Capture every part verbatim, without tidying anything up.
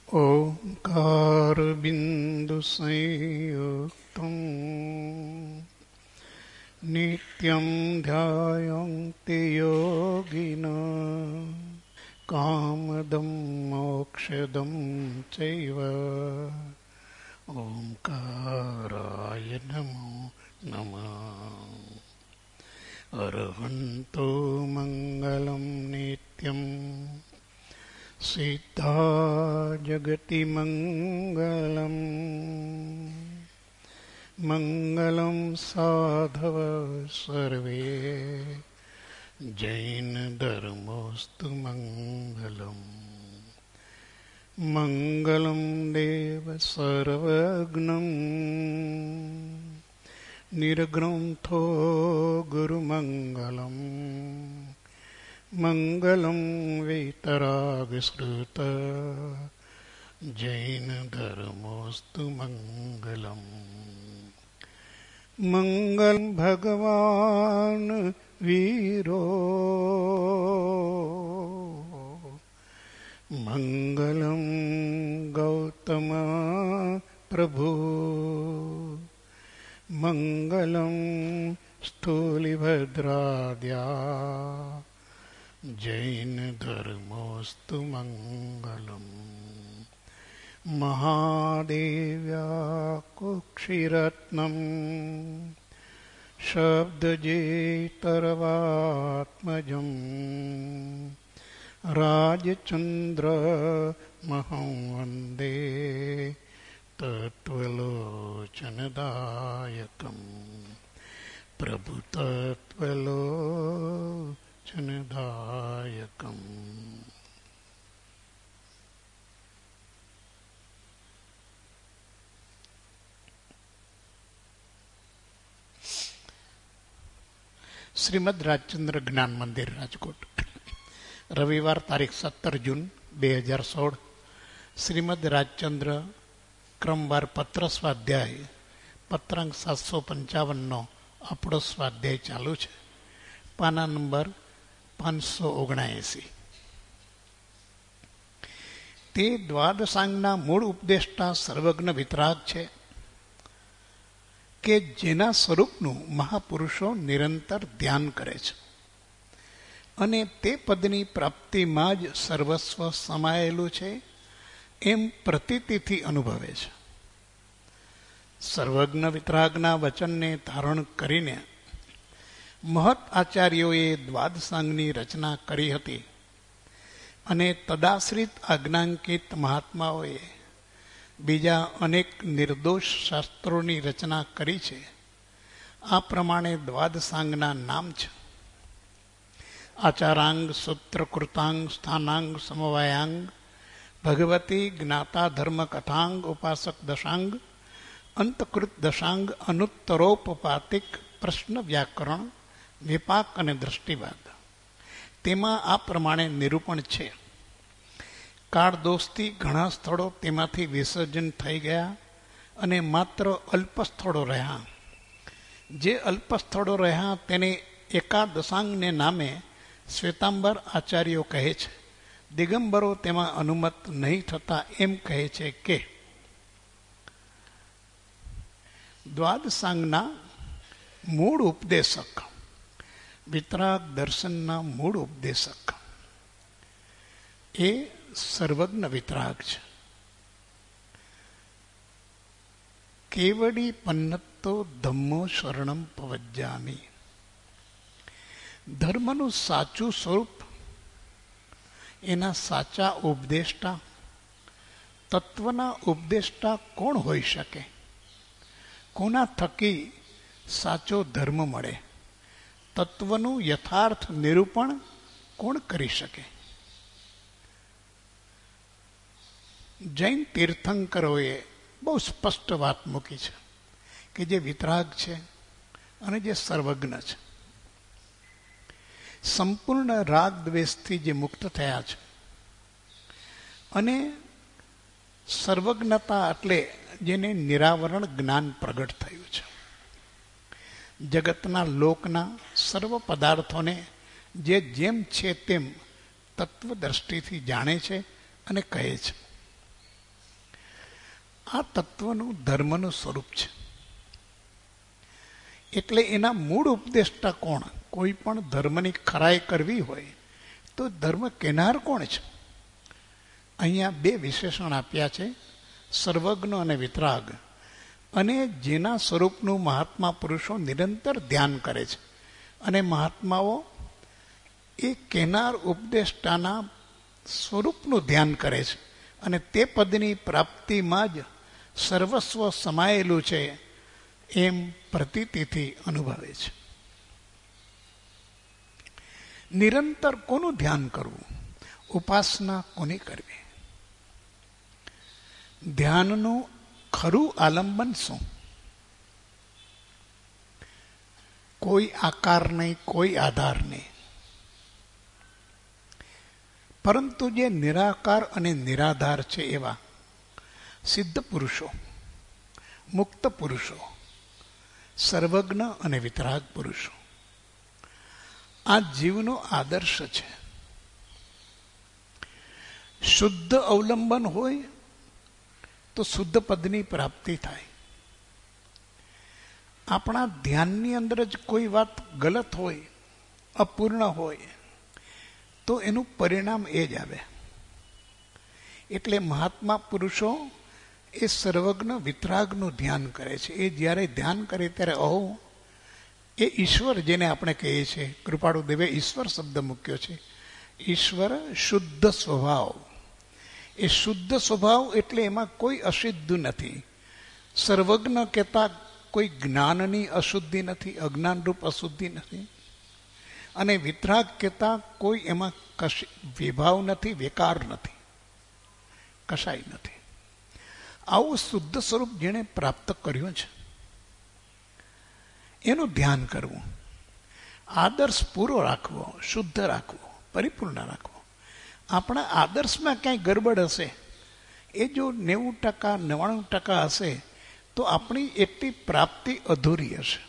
ओंकार बिंदु संयुक्तं नित्यं ध्यायन्ति योगिनः कामदं मोक्षदं चैव ओंकाराय नमो नमः। अरहन्तो मंगलं नित्यं सिद्धा जगति मंगलं मंगलं साधव सर्वे जैन धर्मोस्तु मंगलम् मंगलं देव सर्वज्ञं निर्ग्रंथो गुरुमंगलम् मंगलं वीतरागश्रुत जैन धर्मोस्तु मंगलम्। मंगल भगवान वीरो मंगलं गौतम प्रभु मंगलं स्थूलिभद्राद्या जैन धर्मोस्तु मंगलम्। महादेव्या कुक्षिरत्नं शब्दजेतरवात्मजं राजचन्द्र महं वन्दे तत्त्वलोचनदायकम् प्रभु तत्त्वलोचनदायकम्। શ્રીમદ રાજચંદ્ર જ્ઞાન મંદિર રાજકોટ, રવિવાર તારીખ સત્તર જૂન બે હજાર સોળ. શ્રીમદ રાજચંદ્ર ક્રમવાર પત્ર સ્વાધ્યાય પત્રાંક સાતસો પંચાવનનો આપણો સ્વાધ્યાય ચાલુ છે. પાના નંબર પાંચસો ઓગણએંસી. તે દ્વાદશાંગના મૂળ ઉપદેષ્ટા સર્વજ્ઞ વિતરાગ છે કે જેના સ્વરૂપનું મહાપુરુષો નિરંતર ધ્યાન કરે છે અને તે પદની પ્રાપ્તિમાં જ સર્વસ્વ સમાયેલું છે એમ પ્રતીતિથી અનુભવે છે. સર્વજ્ઞ વિતરાગના વચનને ધારણ કરીને મહત આચાર્યોએ દ્વાદશાંગની રચના કરી હતી અને તદાશ્રિત આજ્ઞાંકિત મહાત્માઓએ બીજા અનેક નિર્દોષ શાસ્ત્રોની રચના કરી છે. આ પ્રમાણે દ્વાદશાંગના નામ છે: આચારાંગ, સૂત્ર, કૃતાંગ, સ્થાનાંગ, સમવાયાંગ, ભગવતી, જ્ઞાતા, ધર્મ, કથાંગ, ઉપાસક દશાંગ, અંતકૃત દશાંગ, અનુત્તરોપપાતિક, પ્રશ્ન, વ્યાકરણ, વિપાક અને દૃષ્ટિવાદ. તેમાં આ પ્રમાણે નિરૂપણ છે: કાળ દોષથી ઘણા સ્થળો તેમાંથી વિસર્જન થઈ ગયા અને માત્ર અલ્પ સ્થળો રહ્યા. જે અલ્પ સ્થળો રહ્યા તેને એકાદશાંગને નામે શ્વેતાંબર આચાર્યો કહે છે. દિગંબરો તેમાં અનુમત નહીં થતા એમ કહે છે કે દ્વાદશાંગના મૂળ ઉપદેશક, વિતરાગ દર્શનના મૂળ ઉપદેશક એ સર્વજ્ઞ વિતરાગ છે. કેવડી પન્નતો ધમ્મો શરણમ પવજ્જામિ. ધર્મનું સાચું સ્વરૂપ, એના સાચા ઉપદેષ્ટા, તત્વના ઉપદેષ્ટા કોણ હોઈ શકે? કોના થકી સાચો ધર્મ મળે? તત્વનું યથાર્થ નિરૂપણ કોણ કરી શકે? જૈન તીર્થંકરોએ બહુ સ્પષ્ટ વાત મૂકી છે કે જે વિતરાગ છે અને જે સર્વજ્ઞ છે, સંપૂર્ણ રાગ દ્વેષથી જે મુક્ત થયા છે અને સર્વજ્ઞતા એટલે જેને નિરાવરણ જ્ઞાન પ્રગટ થયું છે. જગતના લોકના સર્વ પદાર્થોને જે જેમ છે તેમ તત્વદ્રષ્ટિથી જાણે છે અને કહે છે. આ તત્વનું ધર્મનું સ્વરૂપ છે. એટલે એના મૂળ ઉપદેષ્ટા કોણ? કોઈ પણ ધર્મની ખરાઈ કરવી હોય તો ધર્મ કેનાર કોણ છે? અહીંયા બે વિશેષણ આપ્યા છે, સર્વજ્ઞ અને વિતરાગ. અને જેના સ્વરૂપનું મહાત્મા પુરુષો નિરંતર ધ્યાન કરે છે. અને મહાત્માઓ એ કેનાર ઉપદેષ્ટાના સ્વરૂપનું ધ્યાન કરે છે અને તે પદની પ્રાપ્તિમાં જ સર્વસ્વ સમાયેલું છે એમ પ્રતીતિથી અનુભવે છે. નિરંતર કોનું ધ્યાન કરવું? ઉપાસના કોની કરવી? ધ્યાનનું ખરું આલંબન શું? કોઈ આકાર નહીં, કોઈ આધાર નહીં, પરંતુ જે નિરાકાર અને નિરાધાર છે એવા સિદ્ધ પુરુષો, મુક્ત પુરુષો, સર્વજ્ઞ અને વિતરાગ પુરુષો, આ જીવનો આદર્શ છે. શુદ્ધ અવલંબન હોય તો શુદ્ધ પદની પ્રાપ્તિ થાય. આપણા ધ્યાનની અંદર જ કોઈ વાત ગલત હોય, અપૂર્ણ હોય, તો એનું પરિણામ એ જ આવે. એટલે મહાત્મા પુરુષો એ સર્વજ્ઞ વિતરાગનું ધ્યાન કરે છે. એ જ્યારે ધ્યાન કરે ત્યારે અહો એ ઈશ્વર, જેને આપણે કહીએ છીએ, કૃપાળુ દેવે ઈશ્વર શબ્દ મૂક્યો છે. ઈશ્વર શુદ્ધ સ્વભાવ. એ શુદ્ધ સ્વભાવ એટલે એમાં કોઈ અશુદ્ધ નથી. સર્વજ્ઞ કહેતા કોઈ જ્ઞાનની અશુદ્ધિ નથી, અજ્ઞાનરૂપ અશુદ્ધિ નથી. અને વિતરાગ કહેતા કોઈ એમાં કશી વિભાવ નથી, વિકાર નથી, કશાય નથી. આવું શુદ્ધ સ્વરૂપ જેણે પ્રાપ્ત કર્યું છે એનું ધ્યાન કરવું, આદર્શ પૂરો રાખવો, શુદ્ધ રાખવો, પરિપૂર્ણ રાખવો. આપણા આદર્શમાં ક્યાંય ગરબડ હશે, એ જો નેવું ટકા નવ્વાણું ટકા હશે તો આપણી એટલી પ્રાપ્તિ અધૂરી હશે.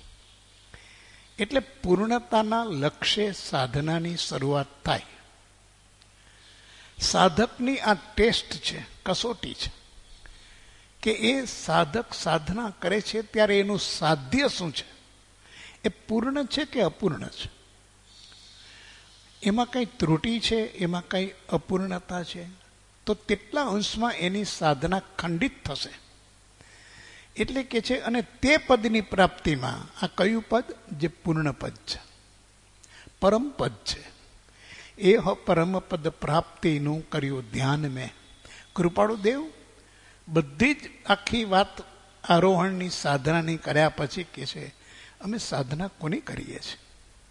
એટલે પૂર્ણતાના લક્ષ્ય સાધનાની શરૂઆત થાય. સાધકની આ ટેસ્ટ છે, કસોટી છે કે એ સાધક સાધના કરે છે ત્યારે એનું સાધ્ય શું છે? એ પૂર્ણ છે કે અપૂર્ણ છે? એમાં કંઈ ત્રુટિ છે, એમાં કંઈ અપૂર્ણતા છે, તો તેટલા અંશમાં એની સાધના ખંડિત થશે. એટલે કે છે, અને તે પદની પ્રાપ્તિમાં આ કયું પદ? જે પૂર્ણ પદ છે, પરમ પદ છે. એ હ પરમ પદ પ્રાપ્તિનું કર્યું ધ્યાન મેં. કૃપાળુ દેવ બધી જ આખી વાત આરોહણની સાધનાની કર્યા પછી કે છે, અમે સાધના કોની કરીએ છીએ?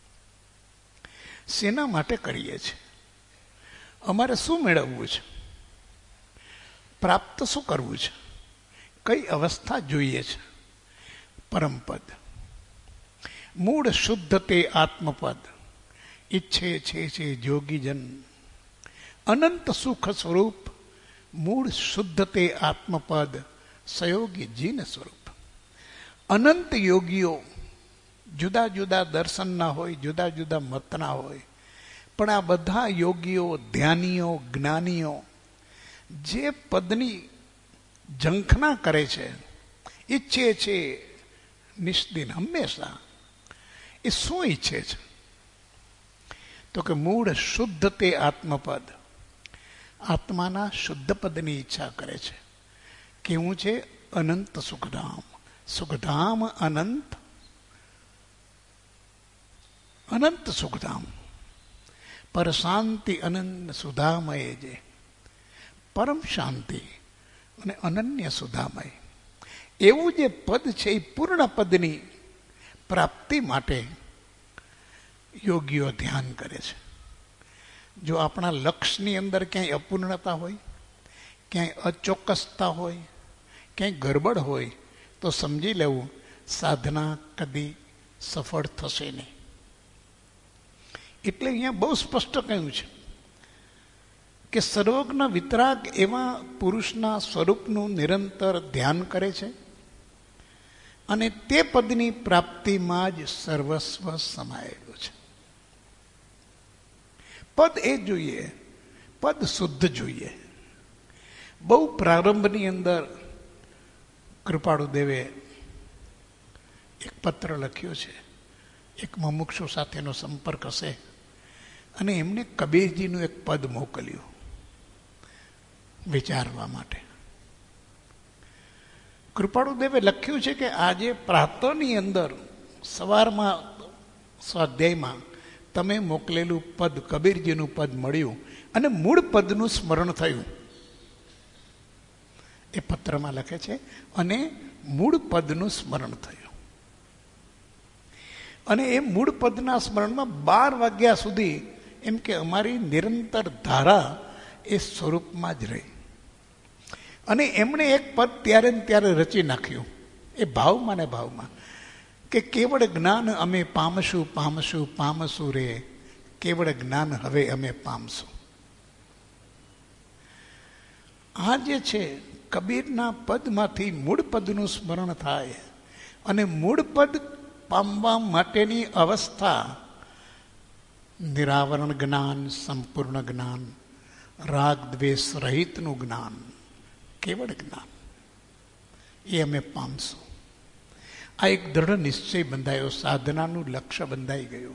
શેના માટે કરીએ છીએ? અમારે શું મેળવવું છે? પ્રાપ્ત શું કરવું છે? કઈ અવસ્થા જોઈએ છે? પરમપદ, મૂળ શુદ્ધ તે આત્મપદ, ઈચ્છે છે છે જોગીજન. અનંત સુખ સ્વરૂપ મૂળ શુદ્ધ તે આત્મપદ, સયોગી જીન સ્વરૂપ. અનંત યોગીઓ જુદા જુદા દર્શનના હોય, જુદા જુદા મતના હોય, પણ આ બધા યોગીઓ, ધ્યાનીઓ, જ્ઞાનીઓ જે પદની ઝંખના કરે છે, ઈચ્છે છે નિષ્દિન હંમેશા, એ શું ઈચ્છે છે? તો કે મૂળ શુદ્ધ તે આત્મપદ, આત્માના શુદ્ધ પદની ઈચ્છા કરે છે. કેવું છે? અનંત સુખધામ. સુખધામ અનંત, અનંત સુખધામ. પર શાંતિ અનંત સુધામય, જે પરમ શાંતિ અને અનન્ય સુધામય, એવું જે પદ છે એ પૂર્ણ પદની પ્રાપ્તિ માટે યોગીઓ ધ્યાન કરે છે. જો આપણા લક્ષ્યની અંદર ક્યાંય અપૂર્ણતા હોય, ક્યાંય અચોક્કસતા હોય, ક્યાંય ગરબડ હોય, તો સમજી લેવું સાધના કદી સફળ થશે નહીં. એટલે અહીંયા બહુ સ્પષ્ટ કહ્યું છે કે સર્વજ્ઞ વિતરાગ એવા પુરુષના સ્વરૂપનું નિરંતર ધ્યાન કરે છે અને તે પદની પ્રાપ્તિમાં જ સર્વસ્વ સમાયેલું છે. પદ એ જોઈએ, પદ શુદ્ધ જોઈએ. બહુ પ્રારંભની અંદર કૃપાળુ દેવે એક પત્ર લખ્યો છે. એક મુમુક્ષુ સાથેનો સંપર્ક હશે અને એમને કબીરજીનું એક પદ મોકલ્યું વિચારવા માટે. કૃપાળુ દેવે લખ્યું છે કે આજે પ્રાતઃની અંદર સવારમાં સ્વાધ્યાયમાં તમે મોકલેલું પદ, કબીરજીનું પદ મળ્યું અને મૂળ પદનું સ્મરણ થયું. એ પત્રમાં લખે છે અને મૂળ પદનું સ્મરણ થયું. અને એ મૂળ પદના સ્મરણમાં બાર વાગ્યા સુધી એમ કે અમારી નિરંતર ધારા એ સ્વરૂપમાં જ રહી. અને એમણે એક પદ ત્યારે ને ત્યારે રચી નાખ્યું એ ભાવમાં ને ભાવમાં કે કેવળ જ્ઞાન અમે પામશું પામશું પામશું રે, કેવળ જ્ઞાન હવે અમે પામશું. આ જે છે કબીરના પદમાંથી મૂળ પદનું સ્મરણ થાય અને મૂળ પદ પામવા માટેની અવસ્થા નિરાવરણ જ્ઞાન, સંપૂર્ણ જ્ઞાન, રાગ દ્વેષ રહિતનું જ્ઞાન, કેવળ જ્ઞાન એ અમે પામશું. આ એક દ્રઢ નિશ્ચય બંધાયો, સાધનાનું લક્ષ્ય બંધાઈ ગયું.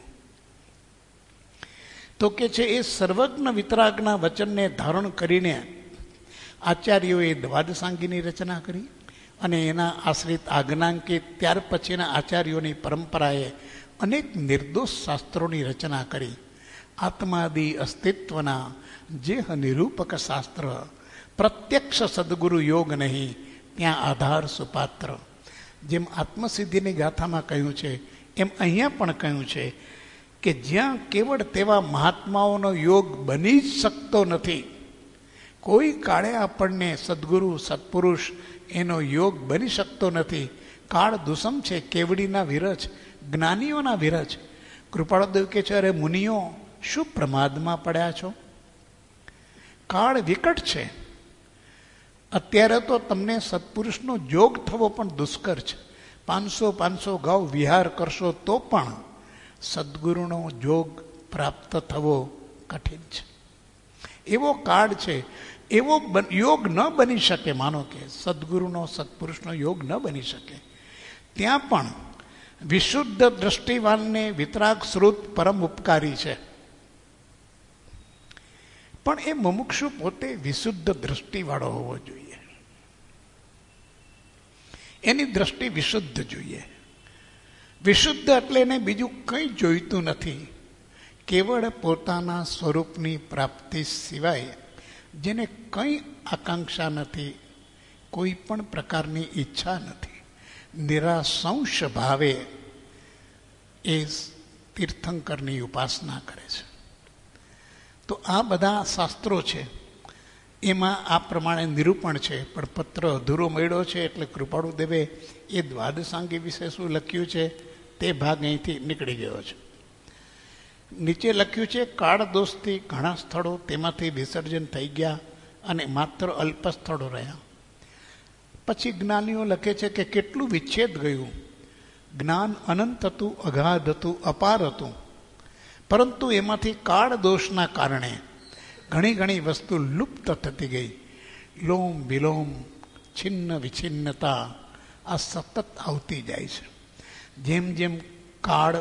તો કે છે એ સર્વજ્ઞ વિતરાગના વચનને ધારણ કરીને આચાર્યોએ દ્વાદશાંગીની રચના કરી અને એના આશ્રિત આજ્ઞાંકિત ત્યાર પછીના આચાર્યોની પરંપરાએ અનેક નિર્દોષ શાસ્ત્રોની રચના કરી. આત્માદિ અસ્તિત્વના જે નિરૂપક શાસ્ત્ર, પ્રત્યક્ષ સદગુરુ યોગ નહીં ત્યાં આધાર સુપાત્ર. જેમ આત્મસિદ્ધિની ગાથામાં કહ્યું છે એમ અહીંયા પણ કહ્યું છે કે જ્યાં કેવળ તેવા મહાત્માઓનો યોગ બની જ શકતો નથી, કોઈ કાળે આપણને સદગુરુ સત્પુરુષ એનો યોગ બની શકતો નથી. કાળ દુષમ છે, કેવડીના વિરજ, જ્ઞાનીઓના વિરજ. કૃપાળુદેવ કે છે અરે મુનિઓ શું પ્રમાદમાં પડ્યા છો? કાળ વિકટ છે. અત્યારે તો તમને સત્પુરુષનો જોગ થવો પણ દુષ્કર છે. પાંચસો પાંચસો ગાઉ વિહાર કરશો તો પણ સદગુરુનો જોગ પ્રાપ્ત થવો કઠિન છે. એવો કાળ છે. એવો યોગ ન બની શકે. માનો કે સદગુરુનો સત્પુરુષનો યોગ ન બની શકે. ત્યાં પણ વિશુદ્ધ દ્રષ્ટિવાનને વિતરાગ શ્રુત પરમ ઉપકારી છે. પણ એ મુમુક્ષુ પોતે વિશુદ્ધ દ્રષ્ટિવાળો હોવો જોઈએ. એની દ્રષ્ટિ વિશુદ્ધ જોઈએ. વિશુદ્ધ એટલે એને બીજું કંઈ જોઈતું નથી. કેવળ પોતાના સ્વરૂપની પ્રાપ્તિ સિવાય જેને કંઈ આકાંક્ષા નથી, કોઈ પણ પ્રકારની ઈચ્છા નથી, નિરાશંશ ભાવે એ તીર્થંકરની ઉપાસના કરે છે. તો આ બધા શાસ્ત્રો છે એમાં આ પ્રમાણે નિરૂપણ છે. પણ પત્ર અધૂરો મળ્યો છે એટલે કૃપાળુ દેવે એ દ્વાદશાંગી વિશે શું લખ્યું છે તે ભાગ અહીંથી નીકળી ગયો છે. નીચે લખ્યું છે કાળ દોષથી ઘણા સ્થળો તેમાંથી વિસર્જન થઈ ગયા અને માત્ર અલ્પ સ્થળો રહ્યા. પછી જ્ઞાનીઓ લખે છે કે કેટલું વિચ્છેદ ગયું. જ્ઞાન અનંત હતું, અગાધ હતું, અપાર હતું, પરંતુ એમાંથી કાળ દોષના કારણે ઘણી ઘણી વસ્તુ લુપ્ત થતી ગઈ. લોમ વિલોમ, છિન્ન વિછિન્નતા આ સતત આવતી જાય છે. જેમ જેમ કાળ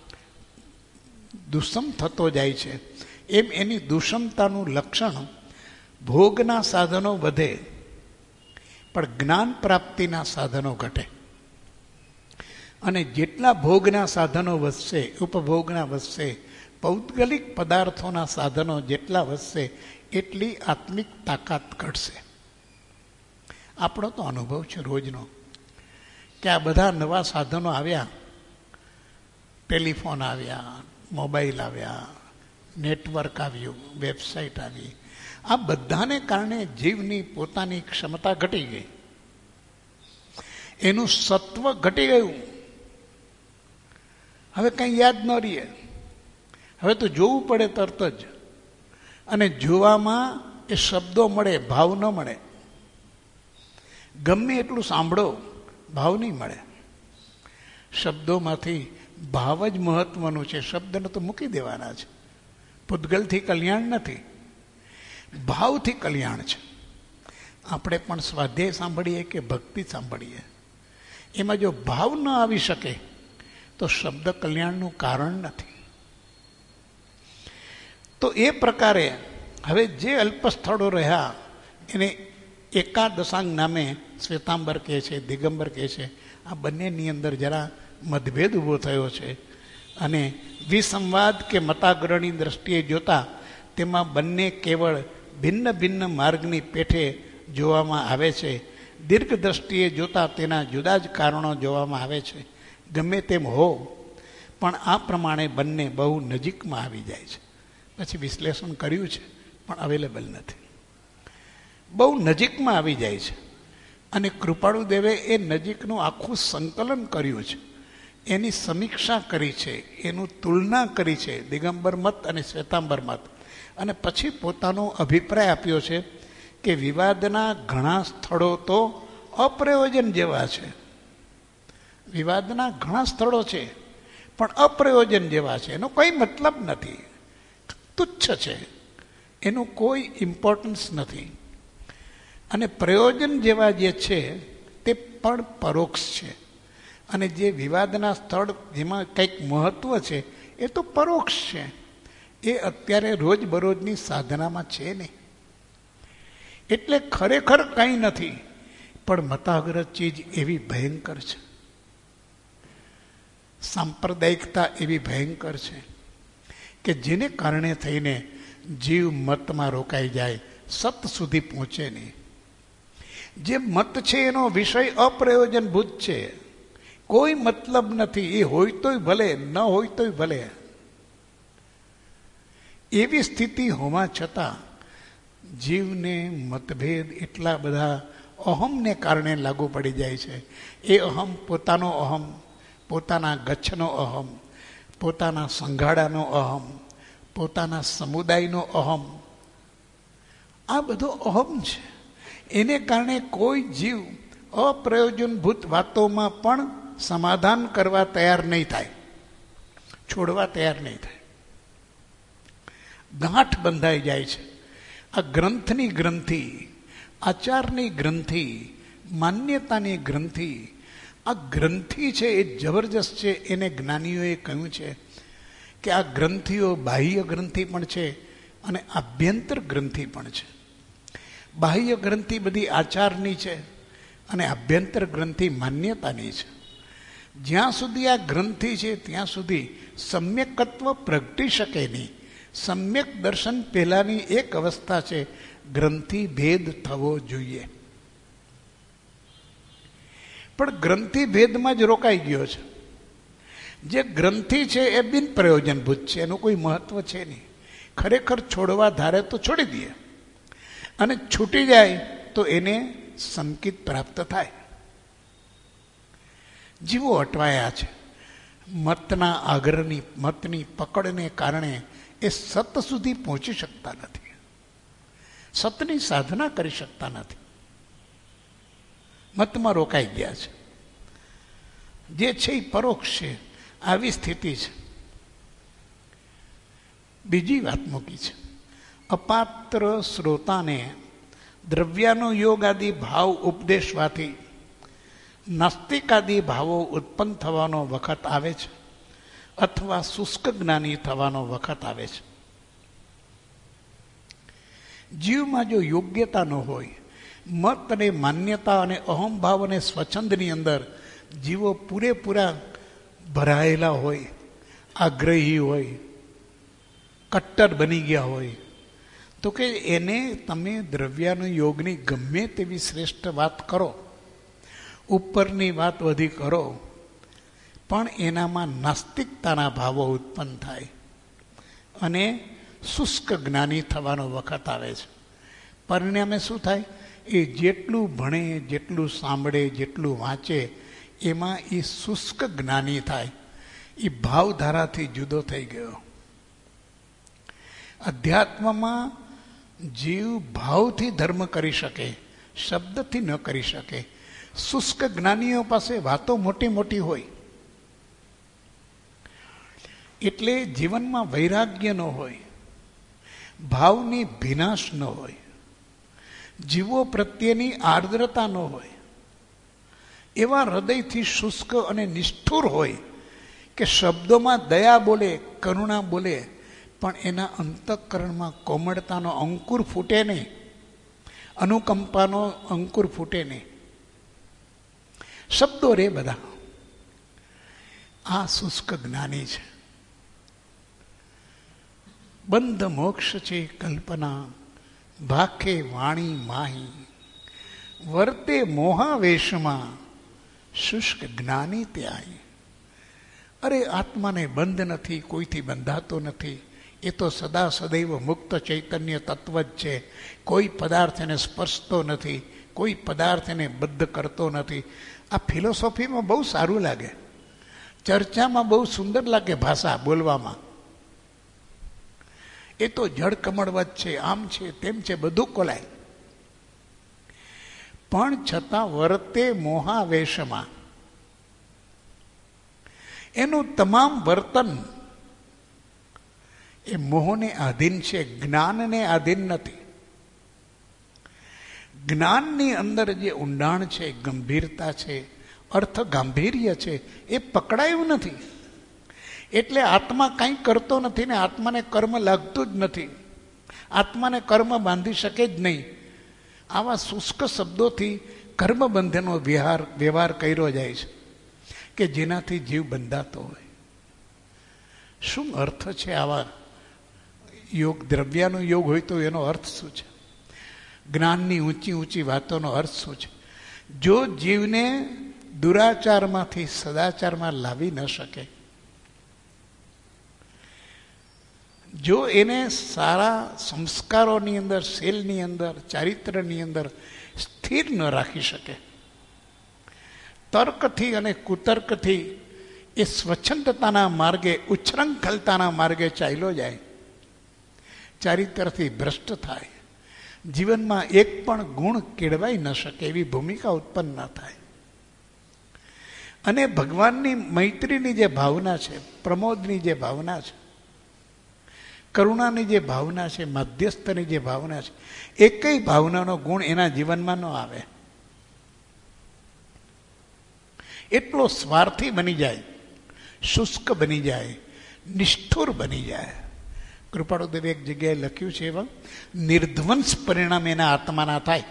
દુષમ થતો જાય છે એમ એની દુષમતાનું લક્ષણ ભોગના સાધનો વધે પણ જ્ઞાન પ્રાપ્તિના સાધનો ઘટે. અને જેટલા ભોગના સાધનો વધશે, ઉપભોગના વધશે, પૌદ્ગલિક પદાર્થોના સાધનો જેટલા વધશે એટલી આત્મિક તાકાત ઘટશે. આપણો તો અનુભવ છે રોજનો કે આ બધા નવા સાધનો આવ્યા, ટેલિફોન આવ્યા, મોબાઈલ આવ્યા, નેટવર્ક આવ્યું, વેબસાઇટ આવી. આ બધાને કારણે જીવની પોતાની ક્ષમતા ઘટી ગઈ, એનું સત્વ ઘટી ગયું. હવે કંઈ યાદ ન રહીએ. હવે તો જોવું પડે તરત જ. અને જોવામાં એ શબ્દો મળે, ભાવ ન મળે. ગમે એટલું સાંભળો, ભાવ નહીં મળે. શબ્દોમાંથી ભાવ જ મહત્વનું છે. શબ્દને તો મૂકી દેવાના છે. પૂતગલથી કલ્યાણ નથી, ભાવથી કલ્યાણ છે. આપણે પણ સ્વાધ્યાય સાંભળીએ કે ભક્તિ સાંભળીએ, એમાં જો ભાવ ન આવી શકે તો શબ્દ કલ્યાણનું કારણ નથી. તો એ પ્રકારે હવે જે અલ્પ સ્થળો રહ્યા એને એકાદશાંગ નામે શ્વેતાંબર કહે છે, દિગંબર કહે છે. આ બંનેની અંદર જરા મતભેદ ઊભો થયો છે અને વિસંવાદ કે મતાગ્રહની દ્રષ્ટિએ જોતા તેમાં બંને કેવળ ભિન્ન ભિન્ન માર્ગની પેઠે જોવામાં આવે છે. દીર્ઘ દ્રષ્ટિએ જોતા તેના જુદા જ કારણો જોવામાં આવે છે. ગમે તેમ હો, પણ આ પ્રમાણે બંને બહુ નજીકમાં આવી જાય છે. પછી વિશ્લેષણ કર્યું છે પણ અવેલેબલ નથી. બહુ નજીકમાં આવી જાય છે અને કૃપાળુ દેવે એ નજીકનું આખું સંકલન કર્યું છે, એની સમીક્ષા કરી છે, એનું તુલના કરી છે દિગંબર મત અને શ્વેતાંબર મત, અને પછી પોતાનો અભિપ્રાય આપ્યો છે કે વિવાદના ઘણા સ્થળો તો અપ્રયોજન જેવા છે. વિવાદના ઘણા સ્થળો છે પણ અપ્રયોજન જેવા છે, એનો કોઈ મતલબ નથી, તુચ્છ છે, એનું કોઈ ઇમ્પોર્ટન્સ નથી. અને પ્રયોજન જેવા જે છે તે પણ પરોક્ષ છે, અને જે વિવાદના સ્થળ જેમાં કંઈક મહત્વ છે એ તો પરોક્ષ છે. એ અત્યારે રોજબરોજની સાધનામાં છે નહીં. એટલે ખરેખર કંઈ નથી, પણ મતાગ્રહ ચીજ એવી ભયંકર છે, સાંપ્રદાયિકતા એવી ભયંકર છે કે જેને કારણે થઈને જીવ મતમાં રોકાઈ જાય, સત સુધી પહોંચે નહીં. જે મત છે એનો વિષય અપ્રયોજનભૂત છે, કોઈ મતલબ નથી. એ હોય તોય ભલે, ન હોય તોય ભલે. એવી સ્થિતિ હોવા છતાં જીવને મતભેદ એટલા બધા અહમને કારણે લાગુ પડી જાય છે. એ અહમ પોતાનો અહમ, પોતાના ગચ્છનો અહમ, પોતાના સંઘાડાનો અહમ, પોતાના સમુદાયનો અહમ, આ બધો અહમ છે. એને કારણે કોઈ જીવ અપ્રયોજનભૂત વાતોમાં પણ સમાધાન કરવા તૈયાર નહીં થાય, છોડવા તૈયાર નહીં થાય. ગાંઠ બંધાઈ જાય છે. આ ગ્રંથની ગ્રંથિ, આચારની ગ્રંથિ, માન્યતાની ગ્રંથિ, આ ગ્રંથિ છે એ જબરજસ્ત છે. એને જ્ઞાનીઓએ કહ્યું છે કે આ ગ્રંથિઓ બાહ્ય ગ્રંથિ પણ છે અને આભ્યંતર ગ્રંથિ પણ છે. બાહ્ય ગ્રંથિ બધી આચારની છે અને આભ્યંતર ગ્રંથિ માન્યતાની છે. જ્યાં સુધી આ ગ્રંથિ છે ત્યાં સુધી સમ્યકત્વ પ્રગટી શકે નહીં. સમ્યક દર્શન પહેલાની એક અવસ્થા છે, ગ્રંથિ ભેદ થવો જોઈએ. પણ ગ્રંથિ ભેદમાં જ રોકાઈ ગયો છે. જે ગ્રંથિ છે એ બિન પ્રયોજનભૂત છે, એનું કોઈ મહત્વ છે નહીં. ખરેખર છોડવા ધારે તો છોડી દે, અને છૂટી જાય તો એને સંકિત પ્રાપ્ત થાય. જીવો અટવાયા છે મતના આગ્રહની, મતની પકડને કારણે એ સત સુધી પહોંચી શકતા નથી, સતની સાધના કરી શકતા નથી, મતમાં રોકાઈ ગયા છે. જે છે એ પરોક્ષ છે. આવી સ્થિતિ છે. બીજી વાત મૂકી છે, અપાત્ર શ્રોતાને દ્રવ્યાનો યોગ આદિ ભાવ ઉપદેશવાથી નાસ્તિકાદી ભાવો ઉત્પન્ન થવાનો વખત આવે છે, અથવા શુષ્ક જ્ઞાની થવાનો વખત આવે છે. જીવમાં જો યોગ્યતા ન હોય, મત અને માન્યતા અને અહમભાવ અને સ્વચ્છંદની અંદર જીવો પૂરેપૂરા ભરાયેલા હોય, આગ્રહી હોય, કટ્ટર બની ગયા હોય, તો કે એને તમે દ્રવ્યાનો યોગની ગમે તેવી શ્રેષ્ઠ વાત કરો, ઉપરની વાત વધી કરો, પણ એનામાં નાસ્તિકતાના ભાવો ઉત્પન્ન થાય અને શુષ્ક જ્ઞાની થવાનો વખત આવે છે. પરિણામે શું થાય? એ જેટલું ભણે, જેટલું સાંભળે, જેટલું વાંચે, એમાં એ શુષ્ક જ્ઞાની થાય. એ ભાવધારાથી જુદો થઈ ગયો. અધ્યાત્મમાં જીવ ભાવથી ધર્મ કરી શકે, શબ્દથી ન કરી શકે. શુષ્ક જ્ઞાનીઓ પાસે વાતો મોટી મોટી હોય, એટલે જીવનમાં વૈરાગ્ય ન હોય, ભાવની ભીનાશ ન હોય, જીવો પ્રત્યેની આર્દ્રતા ન હોય, એવા હૃદયથી શુષ્ક અને નિષ્ઠુર હોય કે શબ્દોમાં દયા બોલે, કરુણા બોલે, પણ એના અંતઃકરણમાં કોમળતાનો અંકુર ફૂટે નહીં, અનુકંપાનો અંકુર ફૂટે નહીં. શબ્દો રે બધા. આ શુષ્ક જ્ઞાની છે. બંધ મોક્ષ છે કલ્પના, ભાખે વાણી માહી, વર્તે મોહાવેશમાં, શુષ્ક જ્ઞાની ત્યાંય. અરે આત્માને બંધ નથી, કોઈથી બંધાતો નથી. એ તો સદા સદૈવ મુક્ત ચૈતન્ય તત્વ જ છે. કોઈ પદાર્થ એને સ્પર્શતો નથી, કોઈ પદાર્થ એને બદ્ધ કરતો નથી. આ ફિલોસોફીમાં બહુ સારું લાગે, ચર્ચામાં બહુ સુંદર લાગે, ભાષા બોલવામાં. એ તો જળ કમળવત છે, આમ છે, તેમ છે, બધું કોલાય. પણ છતાં વર્તે મોહાવેશમાં. એનું તમામ વર્તન એ મોહને આધીન છે, જ્ઞાનને આધીન નથી. જ્ઞાનની અંદર જે ઊંડાણ છે, ગંભીરતા છે, અર્થ ગાંભીર્ય છે, એ પકડાયું નથી. એટલે આત્મા કંઈ કરતો નથી ને આત્માને કર્મ લાગતું જ નથી. આત્માને કર્મ બાંધી શકે જ નહીં. આવા શુષ્ક શબ્દોથી કર્મબંધનો વ્યવહાર વ્યવહાર કર્યો જાય છે કે જેનાથી જીવ બંધાતો હોય. શું અર્થ છે આવા યોગ? દ્રવ્યનો યોગ હોય તો એનો અર્થ શું છે? જ્ઞાનની ઊંચી ઊંચી વાતોનો અર્થ શું છે? જો જીવને દુરાચારમાંથી સદાચારમાં લાવી ન શકે, જો એને સારા સંસ્કારોની અંદર, શીલની અંદર, ચારિત્ર્યની અંદર સ્થિર ન રાખી શકે, તર્કથી અને કુતર્કથી એ સ્વચ્છંદતાના માર્ગે, ઉચ્છૃંખલતાના માર્ગે ચાલ્યો જાય, ચારિત્રથી ભ્રષ્ટ થાય, જીવનમાં એક પણ ગુણ કેળવાઈ ન શકે, એવી ભૂમિકા ઉત્પન્ન ન થાય. અને ભગવાનની મૈત્રીની જે ભાવના છે, પ્રમોદની જે ભાવના છે, કરુણાની જે ભાવના છે, મધ્યસ્થની જે ભાવના છે, એકેય ભાવનાનો ગુણ એના જીવનમાં ન આવે. એટલો સ્વાર્થી બની જાય, શુષ્ક બની જાય, નિષ્ઠુર બની જાય. કૃપાળુદેવે એક જગ્યાએ લખ્યું છે, એવા નિર્ધ્વંસ પરિણામ એના આત્માના થાય.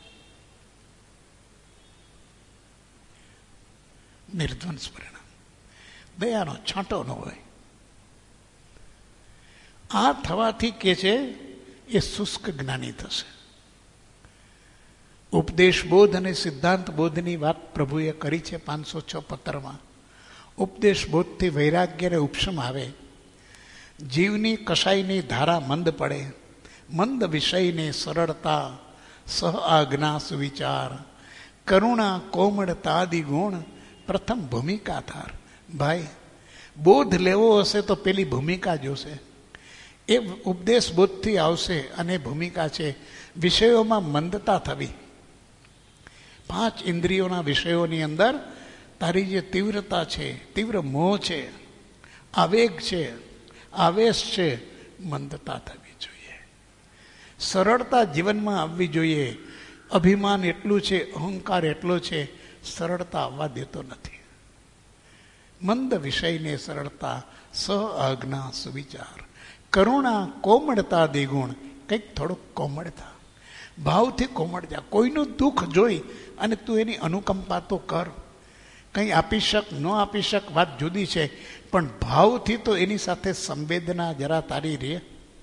નિર્ધ્વંસ પરિણામ, દયાનો છાંટો ન હોય. આ થવાથી કે છે એ શુષ્ક જ્ઞાની થશે. ઉપદેશ બોધ અને સિદ્ધાંત બોધની વાત પ્રભુએ કરી છે પાંચસો છ પત્રમાં. ઉપદેશ બોધથી વૈરાગ્યને ઉપશમ આવે, જીવની કશાયની ધારા મંદ પડે, મંદ વિષયને સરળતા, સહ આજ્ઞા સુવિચાર, કરુણા કોમળતાદિ ગુણ પ્રથમ ભૂમિકા ધાર. ભાઈ, બોધ લેવો હશે તો પેલી ભૂમિકા જોશે. એ ઉપદેશ બોધથી આવશે અને ભૂમિકા છે વિષયોમાં મંદતા થવી. પાંચ ઇન્દ્રિયોના વિષયોની અંદર તારી જે તીવ્રતા છે, તીવ્ર મોહ છે, આવેગ છે, આવેશ છે, મંદતા થવી જોઈએ. સરળતા જીવનમાં આવવી જોઈએ. અભિમાન એટલું છે, અહંકાર એટલો છે, સરળતા આવવા દેતો નથી. મંદ વિષયને સરળતા, સહ આજ્ઞા સુવિચાર, કરુણા કોમળતા દિગુણ. કંઈક થોડુંક કોમળતા, ભાવથી કોમળ જા. કોઈનું દુઃખ જોઈ અને તું એની અનુકંપા તો કર. કંઈ આપી શક, ન આપી શક, વાત જુદી છે, પણ ભાવથી તો એની સાથે સંવેદના જરા તારી રહે.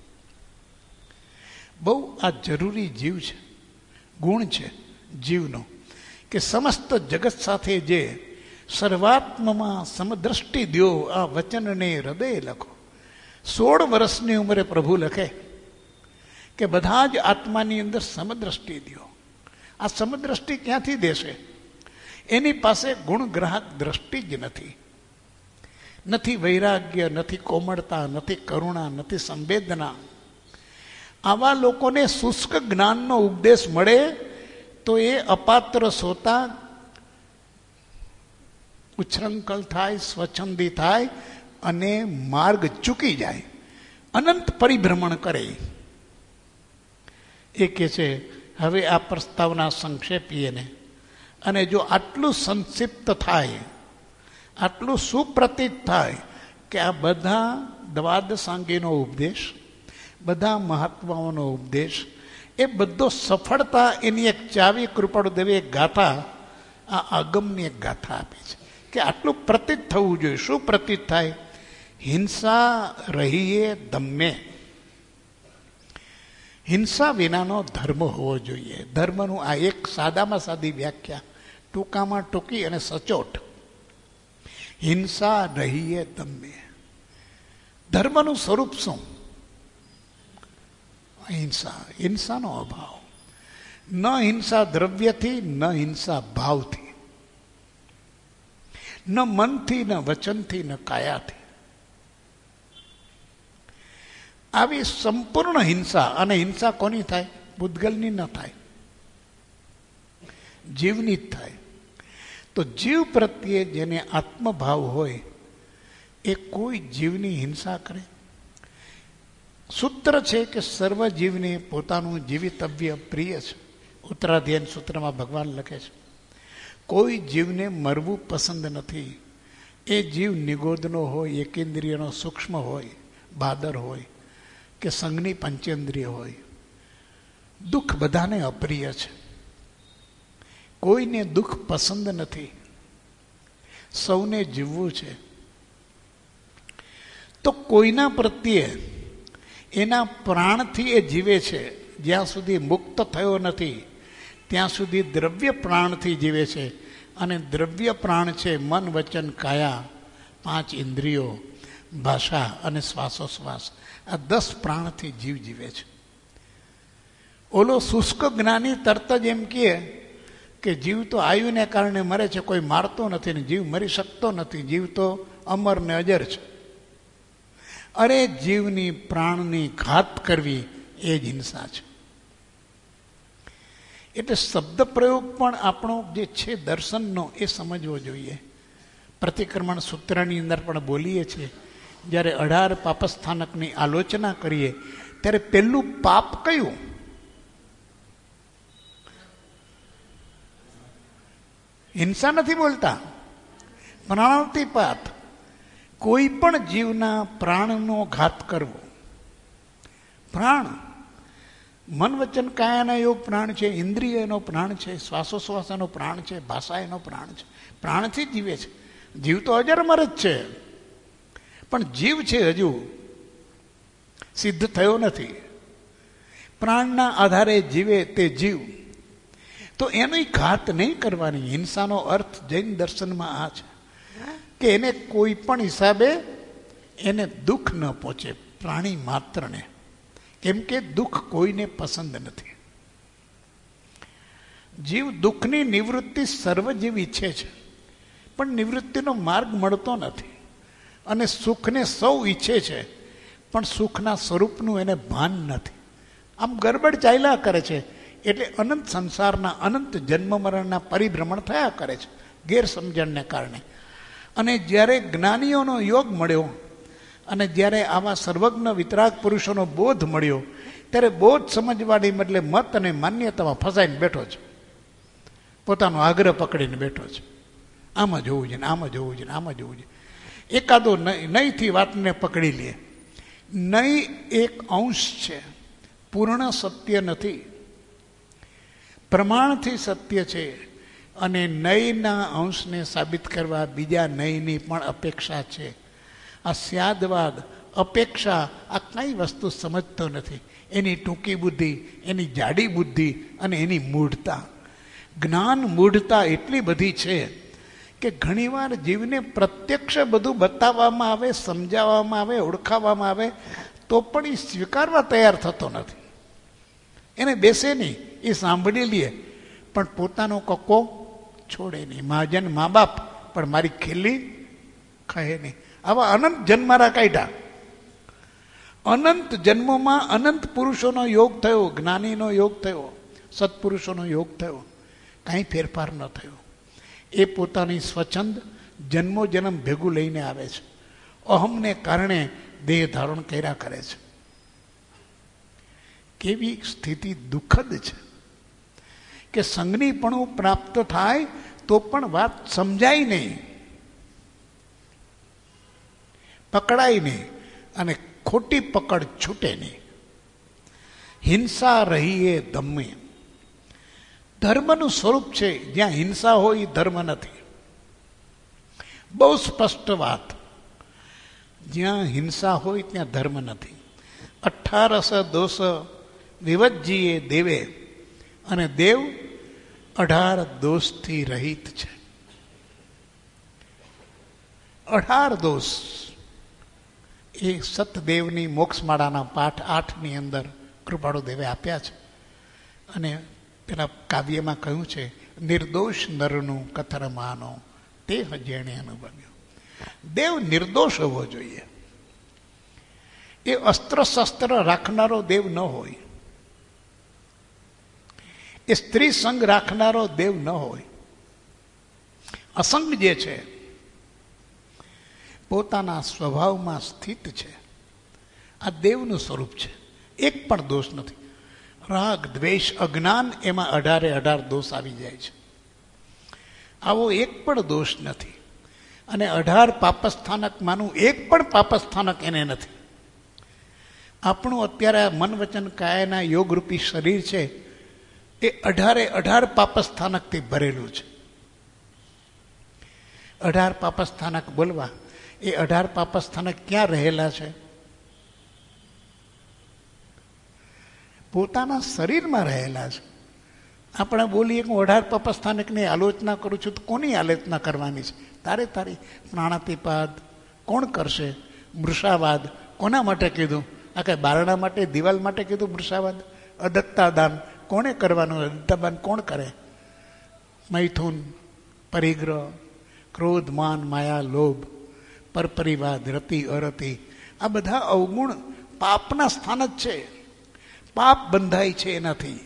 બહુ આ જરૂરી જીવ છે, ગુણ છે જીવનો, કે સમસ્ત જગત સાથે જે સર્વાત્મમાં સમદ્રષ્ટિ દ્યો, આ વચનને હૃદય લખો. સોળ વર્ષની ઉંમરે પ્રભુ લખે કે બધા જ આત્માની અંદર સમદ્રષ્ટિ દ્યો. આ સમદ્રષ્ટિ ક્યાંથી દેશે? એની પાસે ગુણગ્રાહક દ્રષ્ટિ જ નથી. નથી વૈરાગ્ય, નથી કોમળતા, નથી કરુણા, નથી સંવેદના. આવા લોકોને શુષ્ક જ્ઞાનનો ઉપદેશ મળે તો એ અપાત્ર સોતા ઉચ્છૃંખલ થાય, સ્વચ્છંદી થાય અને માર્ગ ચૂકી જાય, અનંત પરિભ્રમણ કરે. એ કે છે હવે આ પ્રસ્તાવના સંક્ષેપીએ ને, અને જો આટલું સંક્ષિપ્ત થાય, આટલું સુપ્રતીત થાય કે આ બધા દ્વાદશાંગીનો ઉપદેશ, બધા મહાત્માઓનો ઉપદેશ, એ બધો સફળતા એની એક ચાવી કૃપાળુદેવે એક ગાથા, આ આગમની એક ગાથા આપી છે કે આટલું પ્રતીત થવું જોઈએ. શું પ્રતીત થાય? હિંસા રહીએ ધમ્મે. હિંસા વિનાનો ધર્મ હોવો જોઈએ. ધર્મનું આ એક સાદામાં સાદી વ્યાખ્યા, ટૂંકામાં ટૂંકી અને સચોટ. હિંસા રહીએ ધમ્મે. ધર્મનું સ્વરૂપ શું? હિંસા, હિંસાનો અભાવ. ન હિંસા દ્રવ્યથી, ન હિંસા ભાવથી, ન મનથી, ન વચનથી, ન કાયાથી. આવી સંપૂર્ણ હિંસા, અને હિંસા કોની થાય? પૂતગલની ન થાય, જીવની જ થાય. તો જીવ પ્રત્યે જેને આત્મભાવ હોય એ કોઈ જીવની હિંસા કરે? સૂત્ર છે કે સર્વ જીવને પોતાનું જીવિતવ્ય પ્રિય છે. ઉત્તરાધ્યાય સૂત્રમાં ભગવાન લખે છે, કોઈ જીવને મરવું પસંદ નથી. એ જીવ નિગોદનો હોય, એકેન્દ્રિયનો સૂક્ષ્મ હોય, બાદર હોય કે સંઘની પંચેન્દ્રિય હોય. દુઃખ બધાને અપ્રિય છે, કોઈને દુઃખ પસંદ નથી, સૌને જીવવું છે. તો કોઈના પ્રત્યે એના પ્રાણથી એ જીવે છે. જ્યાં સુધી મુક્ત થયો નથી ત્યાં સુધી દ્રવ્ય પ્રાણથી જીવે છે. અને દ્રવ્ય પ્રાણ છે મન, વચન, કાયા, પાંચ ઇન્દ્રિયો, ભાષા અને શ્વાસોશ્વાસ. આ દસ પ્રાણથી જીવ જીવે છે. ઓલો શુષ્ક જ્ઞાની તરત જ એમ કહે કે જીવ તો આયુને કારણે મરે છે, કોઈ મારતો નથી ને જીવ મરી શકતો નથી, જીવ તો અમર ને અજર છે. અરે જીવની પ્રાણની ઘાત કરવી એ જ હિંસા છે. એટલે શબ્દ પ્રયોગ પણ આપણો જે છે દર્શનનો એ સમજવો જોઈએ. પ્રતિક્રમણ સૂત્રની અંદર પણ બોલીએ છીએ, જ્યારે અઢાર પાપસ્થાનકની આલોચના કરીએ ત્યારે પહેલું પાપ કયું? હિંસા નથી બોલતા, પ્રાણાતિપાત. કોઈ પણ જીવના પ્રાણનો ઘાત કરવો. પ્રાણ, મન વચન કાયાના એવો પ્રાણ છે, ઇન્દ્રિય એનો પ્રાણ છે, શ્વાસોશ્વાસ એનો પ્રાણ છે, ભાષા એનો પ્રાણ છે. પ્રાણથી જ જીવે છે. જીવ તો અજરમર જ છે, પણ જીવ છે હજુ સિદ્ધ થયો નથી. પ્રાણના આધારે જીવે તે જીવ. તો એની ઘાત નહીં કરવાની. હિંસાનો અર્થ જૈન દર્શનમાં આ છે કે એને કોઈ પણ હિસાબે એને દુઃખ ન પહોંચે, પ્રાણી માત્રને. કેમ કે દુઃખ કોઈને પસંદ નથી. જીવ દુઃખની નિવૃત્તિ સર્વજીવ ઈચ્છે છે, પણ નિવૃત્તિનો માર્ગ મળતો નથી. અને સુખને સૌ ઈચ્છે છે, પણ સુખના સ્વરૂપનું એને ભાન નથી. આમ ગરબડ ચાલ્યા કરે છે. એટલે અનંત સંસારના અનંત જન્મ મરણના પરિભ્રમણ થયા કરે છે ગેરસમજણને કારણે. અને જ્યારે જ્ઞાનીઓનો યોગ મળ્યો અને જ્યારે આવા સર્વજ્ઞ વિતરાગ પુરુષોનો બોધ મળ્યો, ત્યારે બોધ સમજવાની બદલે મત અને માન્યતામાં ફસાઈને બેઠો છે. પોતાનો આગ્રહ પકડીને બેઠો છે. આમાં જોવું છે ને આમાં જોવું છે ને આમાં જોવું છે. એકાદો નહીંથી વાતને પકડી લે. નહીં એક અંશ છે, પૂર્ણ સત્ય નથી. પ્રમાણથી સત્ય છે. અને નયના અંશને સાબિત કરવા બીજા નયની પણ અપેક્ષા છે. આ સ્યાદવાદ, અપેક્ષા, આ કઈ વસ્તુ સમજતો નથી. એની ટૂંકી બુદ્ધિ, એની જાડી બુદ્ધિ અને એની મૂઢતા. જ્ઞાન મૂઢતા એટલી બધી છે કે ઘણીવાર જીવને પ્રત્યક્ષ બધું બતાવવામાં આવે, સમજાવવામાં આવે, ઓળખાવવામાં આવે તો પણ એ સ્વીકારવા તૈયાર થતો નથી. એને બેસે નહીં, એ સાંભળી લે પણ પોતાનો કક્કો છોડે નહીં. મહાજન મા બાપ પણ મારી ખીલ્લી કહે નહીં. આવા અનંત જન્મારા કાઢ્યા. અનંત જન્મોમાં અનંત પુરુષોનો યોગ થયો, જ્ઞાનીનો યોગ થયો, સત્પુરુષોનો યોગ થયો, કાંઈ ફેરફાર ન થયો. એ પોતાની સ્વચ્છંદ જન્મો જન્મ ભેગું લઈને આવે છે. અહમને કારણે દેહ ધારણ કર્યા કરે છે. કેવી સ્થિતિ દુઃખદ છે. કે સંગનીપણું પ્રાપ્ત થાય તો પણ વાત સમજાય નહીં, પકડાય નહીં અને ખોટી પકડ છૂટે નહીં. હિંસા રહીએ ધમ્મે. ધર્મનું સ્વરૂપ છે, જ્યાં હિંસા હોય એ ધર્મ નથી. બહુ સ્પષ્ટ વાત. જ્યાં હિંસા હોય ત્યાં ધર્મ નથી. અઠારસ દોષ વિવજ્જીએ દેવે, અને દેવ અઢાર દોષથી રહિત છે. અઢાર દોષ એ સતદેવની મોક્ષમાળાના પાઠ આઠની અંદર કૃપાળુ દેવે આપ્યા છે. અને પેલા કાવ્યમાં કહ્યું છે, નિર્દોષ નરનું કથર માનો તે જેણે અનુભવ્યો. દેવ નિર્દોષ હોવો જોઈએ. એ અસ્ત્ર શસ્ત્ર રાખનારો દેવ ન હોય, એ સ્ત્રી સંગ રાખનારો દેવ ન હોય. અસંગ જે છે પોતાના સ્વભાવમાં સ્થિત છે, આ દેવનું સ્વરૂપ છે. એક પણ દોષ નથી. રાગ દ્વેષ અજ્ઞાન એમાં અઢારે અઢાર દોષ આવી જાય છે. આવો એક પણ દોષ નથી. અને અઢાર પાપસ્થાનકમાંનું એક પણ પાપસ્થાનક એને નથી. આપણું અત્યારે મન વચન કાયાના યોગરૂપી શરીર છે એ અઢારે અઢાર પાપસ્થાનકથી ભરેલું છે. અઢાર પાપસ્થાનક બોલવા, એ અઢાર પાપસ્થાનક ક્યાં રહેલા છે? પોતાના શરીરમાં રહેલા છે. આપણે બોલીએ કે હું અઢાર પાપસ્થાનકની આલોચના કરું છું, તો કોની આલોચના કરવાની છે? તારે તારી પ્રાણાતિપાદ કોણ કરશે? મૃષાવાદ કોના માટે કીધું? આ કઈ બારણા માટે, દિવાલ માટે કીધું મૃષાવાદ? અદત્તાદાન કોણે કરવાનું? અદત્તાદાન કોણ કરે? મૈથુન, પરિગ્રહ, ક્રોધ, માન, માયા, લોભ, પરપરિવાદ, રતિ અરતિ, આ બધા અવગુણ પાપના સ્થાન જ છે. પાપ બંધાય છે એનાથી,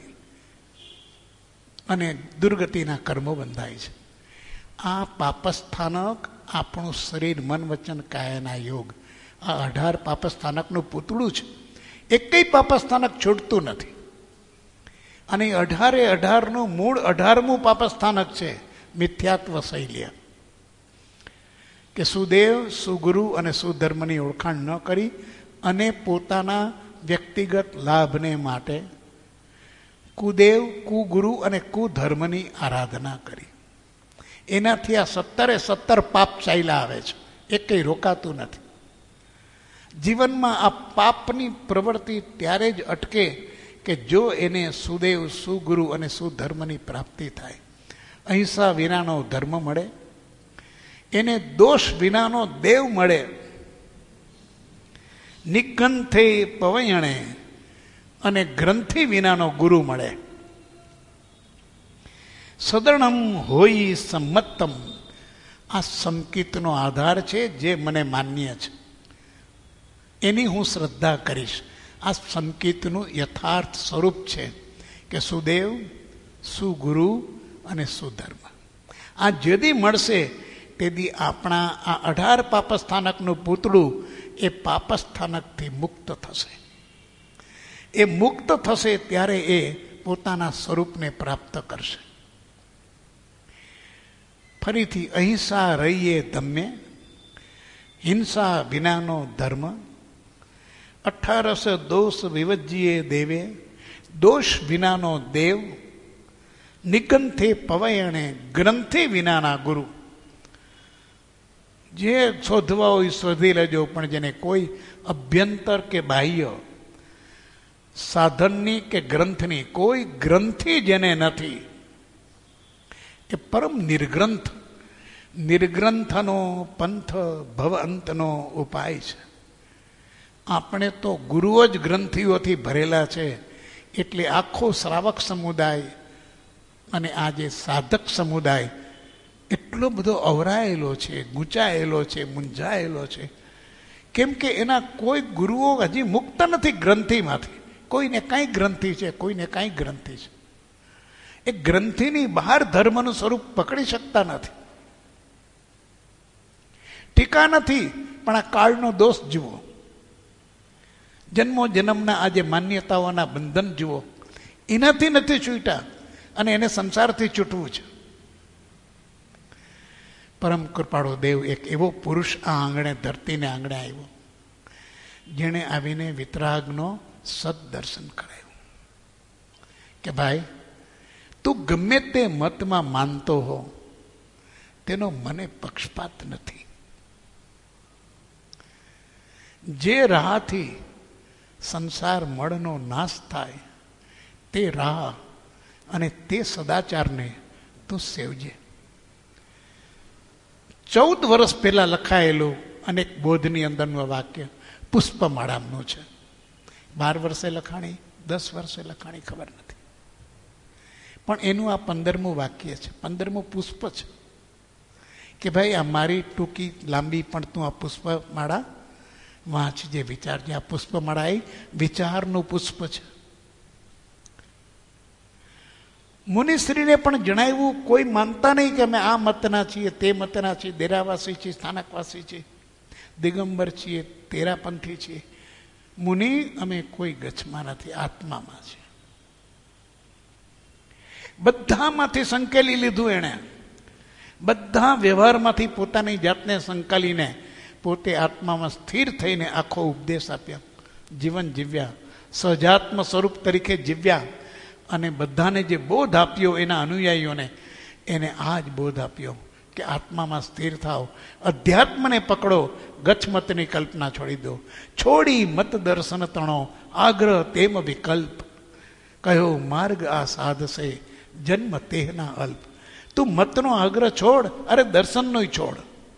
અને દુર્ગતિના કર્મો બંધાય છે. આ પાપસ્થાનક આપણું શરીર, મન વચન કાયાના યોગ, આ અઢાર પાપસ્થાનકનું પૂતળું છે. એકેય પાપસ્થાનક છૂટતું નથી. અને અઢારે અઢારનું મૂળ અઢારમું પાપસ્થાનક છે મિથ્યાત્વ શૈલ્ય. કે સુદેવ, સુગુરુ અને સુધર્મની ઓળખાણ ન કરી અને પોતાના વ્યક્તિગત લાભને માટે કુદેવ, કુગુરુ અને કુધર્મની આરાધના કરી. એનાથી આ સત્તરે સત્તર પાપ ચાલ્યા આવે છે, એ કંઈ રોકાતું નથી. જીવનમાં આ પાપની પ્રવૃત્તિ ત્યારે જ અટકે કે જો એને સુદેવ, સુગુરુ અને સુધર્મની પ્રાપ્તિ થાય. અહિંસા વિનાનો ધર્મ મળે, એને દોષ વિનાનો દેવ મળે, નિગ્રંથે પવયણે અને ગ્રંથિ વિનાનો ગુરુ મળે. સદણમ હોય સંમતમ, આ સંકિતનો આધાર છે જે મને માન્ય છે, એની હું શ્રદ્ધા કરીશ. આ સંકિતનું યથાર્થ સ્વરૂપ છે કે સુદેવ, સુગુરુ અને સુધર્મ. આ જેદી મળશે તેથી આપણા આ અઢાર પાપસ્થાનકનું પૂતળું એ પાપસ્થાનકથી મુક્ત થશે. એ મુક્ત થશે ત્યારે એ પોતાના સ્વરૂપને પ્રાપ્ત કરશે. ફરીથી અહિંસા રહીએ ધમ્મે, હિંસા વિનાનો ધર્મ. અઠારસ દોષ વિવજ્જીએ દેવે, દોષ વિનાનો દેવ. નિગંથે પવયણે, ગ્રંથિ વિનાના ગુરુ. જે શોધવા હોય શોધી લેજો, પણ જેને કોઈ અભ્યંતર કે બાહ્ય સાધનની કે ગ્રંથની કોઈ ગ્રંથિ જેને નથી, એ પરમ નિર્ગ્રંથ. નિર્ગ્રંથનો પંથ ભવ અંતનો ઉપાય છે. આપણે તો ગુરુઓ જ ગ્રંથિઓથી ભરેલા છે, એટલે આખો શ્રાવક સમુદાય અને આ જે સાધક સમુદાય એટલો બધો અવરાયેલો છે, ગૂંચાયેલો છે, મૂંઝાયેલો છે. કેમ કે એના કોઈ ગુરુઓ હજી મુક્ત નથી ગ્રંથિમાંથી. કોઈને કાંઈ ગ્રંથિ છે, કોઈને કાંઈ ગ્રંથિ છે. એ ગ્રંથિની બહાર ધર્મનું સ્વરૂપ પકડી શકતા નથી. ટીકા નથી, પણ આ કાળનો દોષ જુઓ. જન્મો જન્મના આજે માન્યતાઓના બંધન જુઓ, એનાથી નથી છૂટ્યા. અને એને સંસારથી છૂટવું છે. પરમ કૃપાળુ દેવ એક એવો પુરુષ આ આંગણે ધરતીને આંગણે આવ્યો જેણે આવીને વિતરાગનો સદદર્શન કરાયું કે ભાઈ તું ગમે તે મતમાં માનતો હો તેનો મને પક્ષપાત નથી. જે રાહથી સંસાર મળનો નાશ થાય તે રાહ અને તે સદાચારને તું સેવજે. ચૌદ વર્ષ પહેલા લખાયેલું અનેક બોધની અંદરનું વાક્ય પુષ્પમાળાનું છે. બાર વર્ષે લખાણી, દસ વર્ષે લખાણી ખબર નથી, પણ એનું આ પંદરમું વાક્ય છે, પંદરમું પુષ્પ છે કે ભાઈ આ મારી ટૂંકી લાંબી પણ તું આ પુષ્પમાળા વાંચજે, વિચારજે. આ પુષ્પમાળા એ વિચારનું પુષ્પ છે. મુનિશ્રીને પણ જણાવ્યું, કોઈ માનતા નહીં કે અમે આ મતના છીએ, તે મતના છીએ, દેરાવાસી છીએ, સ્થાનકવાસી છીએ, દિગંબર છીએ, તેરાપંથી છીએ. મુનિ અમે કોઈ ગચ્છમાં નથી, આત્મામાં છીએ. બધામાંથી સંકેલી લીધું એણે, બધા વ્યવહારમાંથી પોતાની જાતને સંકાલીને પોતે આત્મામાં સ્થિર થઈને આખો ઉપદેશ આપ્યો, જીવન જીવ્યા, સહજાત્મ સ્વરૂપ તરીકે જીવ્યા. અને બધાને જે બોધ આપ્યો એના અનુયાયીઓને, એને આ જ બોધ આપ્યો કે આત્મામાં સ્થિર થાવ, અધ્યાત્મને પકડો, ગચ્છમતની કલ્પના છોડી દો. છોડી મત દર્શન તણો, આગ્રહ તેમ વિકલ્પ, કયો માર્ગ આ સાધશે જન્મ તેહના અલ્પ. તું મતનો આગ્રહ છોડ, અરે દર્શનનો છોડ.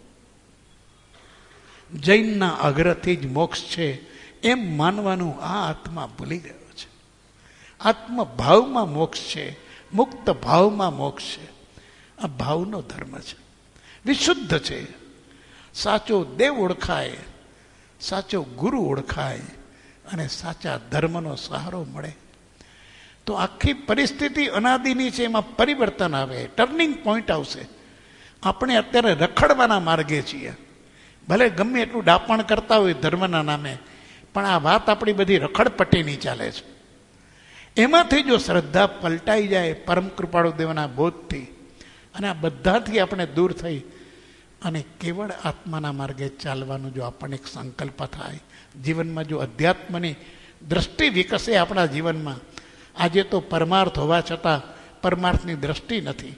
જૈનના આગ્રહથી જ મોક્ષ છે એમ માનવાનું આ આત્મા ભૂલી ગયો છે. આત્મભાવમાં મોક્ષ છે, મુક્ત ભાવમાં મોક્ષ છે. આ ભાવનો ધર્મ છે, વિશુદ્ધ છે. સાચો દેવ ઓળખાય, સાચો ગુરુ ઓળખાય અને સાચા ધર્મનો સહારો મળે તો આખી પરિસ્થિતિ અનાદિની છે, એમાં પરિવર્તન આવે, ટર્નિંગ પોઈન્ટ આવશે. આપણે અત્યારે રખડવાના માર્ગે છીએ, ભલે ગમે એટલું ડાપણ કરતા હોય ધર્મના નામે, પણ આ વાત આપણી બધી રખડપટ્ટીની ચાલે છે. એમાંથી જો શ્રદ્ધા પલટાઈ જાય પરમ કૃપાળુ દેવના બોધથી, અને આ બધાથી આપણે દૂર થઈ અને કેવળ આત્માના માર્ગે ચાલવાનું જો આપણને એક સંકલ્પ થાય, જીવનમાં જો અધ્યાત્મની દ્રષ્ટિ વિકસે આપણા જીવનમાં. આજે તો પરમાર્થ હોવા છતાં પરમાર્થની દ્રષ્ટિ નથી,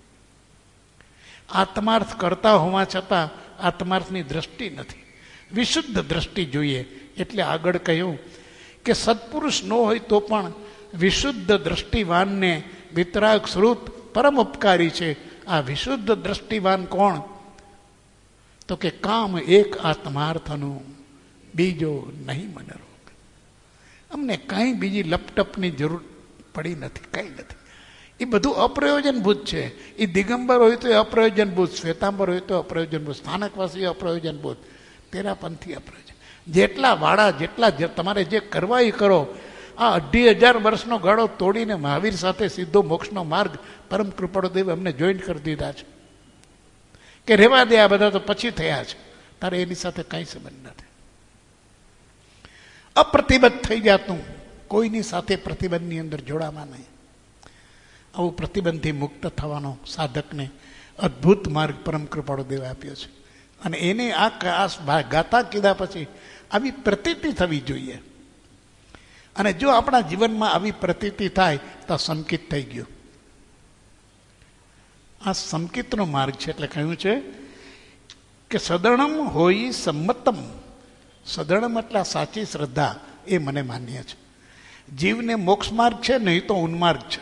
આત્માર્થ કરતા હોવા છતાં આત્માર્થની દ્રષ્ટિ નથી. વિશુદ્ધ દ્રષ્ટિ જોઈએ. એટલે આગળ કહ્યું કે સત્પુરુષ ન હોય તો પણ વિશુદ્ધ દ્રષ્ટિવાનને વિતરાગ શ્રુત પરમ ઉપકારી છે. આ વિશુદ્ધ દ્રષ્ટિવાન કોણ? તો કે કામ એક આત્માર્થનું, બીજો નહીં મને રોગ. અમને કાંઈ બીજી લપટપની જરૂર પડી નથી, કાંઈ નથી. એ બધું અપ્રયોજનભૂત છે. એ દિગંબર હોય તો એ અપ્રયોજનભૂત, શ્વેતાંબર હોય તો અપ્રયોજનભૂત, સ્થાનકવાસી અપ્રયોજનભૂત, તેરાપંથી અપ્રયોજન. જેટલા વાળા, જેટલા તમારે જે કરવા એ કરો. આ અઢી હજાર વર્ષનો ગાળો તોડીને મહાવીર સાથે સીધો મોક્ષનો માર્ગ પરમ કૃપાળુ દેવ અમને જોઈન્ટ કરી દીધા છે કે રહેવા દે, આ બધા તો પછી થયા છે, તારે એની સાથે કંઈ સંબંધ નથી. અપ્રતિબદ્ધ થઈ જાતું, કોઈની સાથે પ્રતિબંધની અંદર જોડાવા નહીં. આવું પ્રતિબંધથી મુક્ત થવાનો સાધકને અદ્ભુત માર્ગ પરમ કૃપાળુ દેવ આપ્યો છે. અને એને આ ગાતા કીધા પછી આવી પ્રતીતિ થવી જોઈએ. અને જો આપણા જીવનમાં આવી પ્રતીતિ થાય તો સંકિત થઈ ગયું. આ સંકિતનો માર્ગ છે. એટલે કહ્યું છે કે સદણમ હોય સંમતમ. સદણમ એટલે સાચી શ્રદ્ધા, એ મને માન્ય છે. જીવને મોક્ષ માર્ગ છે, નહીં તો ઉન્માર્ગ છે.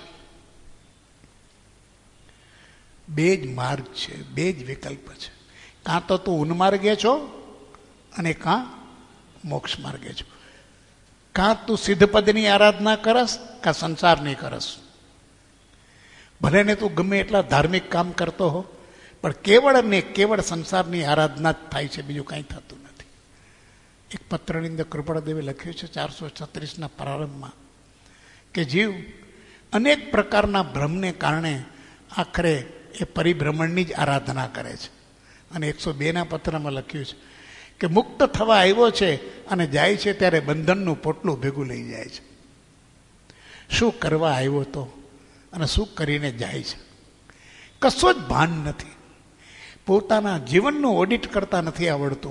બે જ માર્ગ છે, બે જ વિકલ્પ છે. કાં તો તું ઉન્માર્ગે છો અને કાં મોક્ષ માર્ગે છો. કાં તું સિદ્ધપદની આરાધના કરસ, કાં સંસારની કરસ. ભલે ને તું ગમે એટલા ધાર્મિક કામ કરતો હો, પણ કેવળ ને કેવળ સંસારની આરાધના જ થાય છે, બીજું કાંઈ થતું નથી. એક પત્રની અંદર કૃપાળુદેવે લખ્યું છે ચારસો છત્રીસના પ્રારંભમાં કે જીવ અનેક પ્રકારના ભ્રમને કારણે આખરે એ પરિભ્રમણની જ આરાધના કરે છે. અને એકસો બેના પત્રમાં લખ્યું છે કે મુક્ત થવા આવ્યો છે અને જાય છે ત્યારે બંધનનું પોટલું ભેગું લઈ જાય છે. શું કરવા આવ્યો તો? અને શું કરીને જાય છે. કશો જ ભાન નથી. પોતાના જીવનનું ઓડિટ કરતા નથી આવડતું.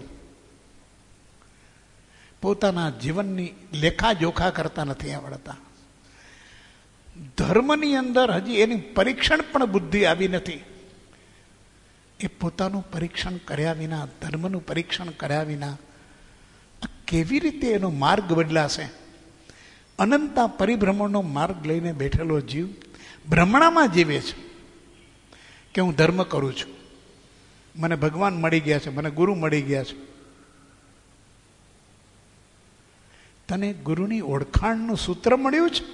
પોતાના જીવનની લેખાજોખા કરતા નથી આવડતા. ધર્મની અંદર હજી એની પરીક્ષણ પણ બુદ્ધિ આવી નથી. એ પોતાનું પરીક્ષણ કર્યા વિના, ધર્મનું પરીક્ષણ કર્યા વિના કેવી રીતે એનો માર્ગ બદલાશે? અનંતા પરિભ્રમણનો માર્ગ લઈને બેઠેલો જીવ ભ્રમણામાં જીવે છે કે હું ધર્મ કરું છું, મને ભગવાન મળી ગયા છે, મને ગુરુ મળી ગયા છે. તને ગુરુની ઓળખાણનું સૂત્ર મળ્યું છે?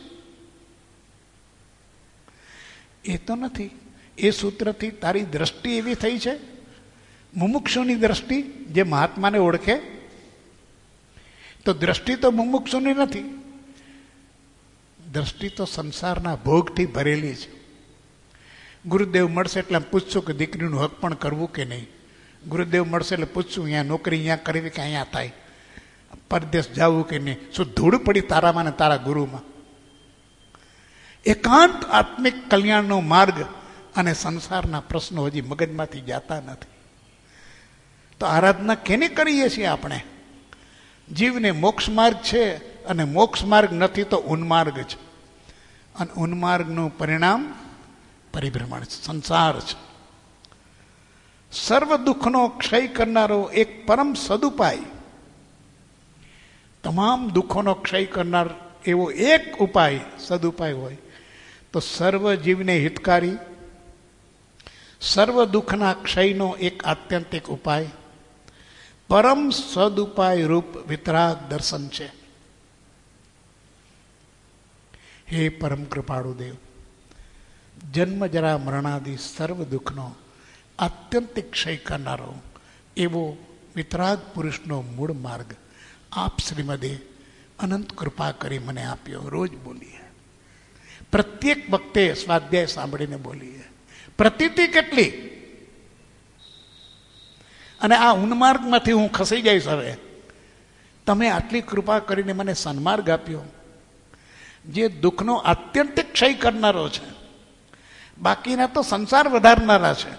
એ તો નથી. એ સૂત્રથી તારી દ્રષ્ટિ એવી થઈ છે, મુમુક્ષુની દ્રષ્ટિ, જે મહાત્માને ઓળખે. તો દ્રષ્ટિ તો મુમુક્ષુની નથી, દ્રષ્ટિ તો સંસારના ભોગથી ભરેલી છે. ગુરુદેવ મળશે એટલે પૂછશું કે દીકરીનું હક પણ કરવું કે નહીં. ગુરુદેવ મળશે એટલે પૂછશું અહીંયા નોકરી અહીંયા કરવી કે અહીંયા થાય, પરદેશ જવું કે નહીં, શું ધૂળ પડી તારામાં ને તારા ગુરુમાં. એકાંત આત્મિક કલ્યાણનો માર્ગ અને સંસારના પ્રશ્નો હજી મગજમાંથી જાતા નથી. તો આરાધના કેને કરીએ છીએ આપણે? જીવને મોક્ષ માર્ગ છે અને મોક્ષ માર્ગ નથી તો ઉન્માર્ગ છે. અને ઉન્માર્ગનું પરિણામ પરિભ્રમણ છે, સંસાર છે. સર્વ દુઃખનો ક્ષય કરનારો એક પરમ સદુપાય, તમામ દુઃખોનો ક્ષય કરનાર એવો એક ઉપાય સદુપાય હોય તો સર્વ જીવને હિતકારી, સર્વ દુઃખના ક્ષયનો એક આત્યંતિક ઉપાય પરમ સદુપાય રૂપ વિતરાગ દર્શન છે. હે પરમ કૃપાળુ દેવ, જન્મ જરા મરણાદિ સર્વ દુઃખનો આત્યંતિક ક્ષય કરનારો એવો વિતરાગ પુરુષનો મૂળ માર્ગ આપ શ્રીમદે અનંત કૃપા કરી મને આપ્યો. રોજ બોલીએ, પ્રત્યેક વખતે સ્વાધ્યાય સાંભળીને બોલીએ. પ્રતીતિ કેટલી! અને આ ઉન્માર્ગમાંથી હું ખસી જઈશ. હવે તમે આટલી કૃપા કરીને મને સન્માર્ગ આપ્યો, જે દુઃખનો આત્યંતિક ક્ષય કરનારો છે, બાકીના તો સંસાર વધારનારા છે.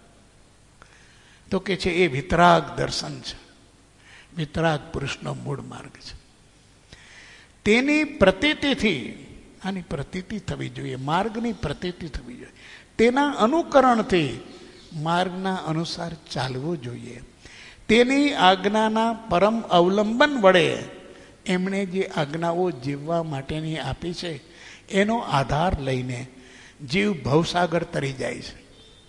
તો કે છે એ વિતરાગ દર્શન છે, વિતરાગ પુરુષનો મૂળ માર્ગ છે. તેની પ્રતીતિથી, આની પ્રતીતિ થવી જોઈએ, માર્ગની પ્રતીતિ થવી જોઈએ. તેના અનુકરણથી માર્ગના અનુસાર ચાલવું જોઈએ. તેની આજ્ઞાના પરમ અવલંબન વડે એમણે જે આજ્ઞાઓ જીવવા માટેની આપી છે એનો આધાર લઈને જીવ ભવસાગર તરી જાય છે.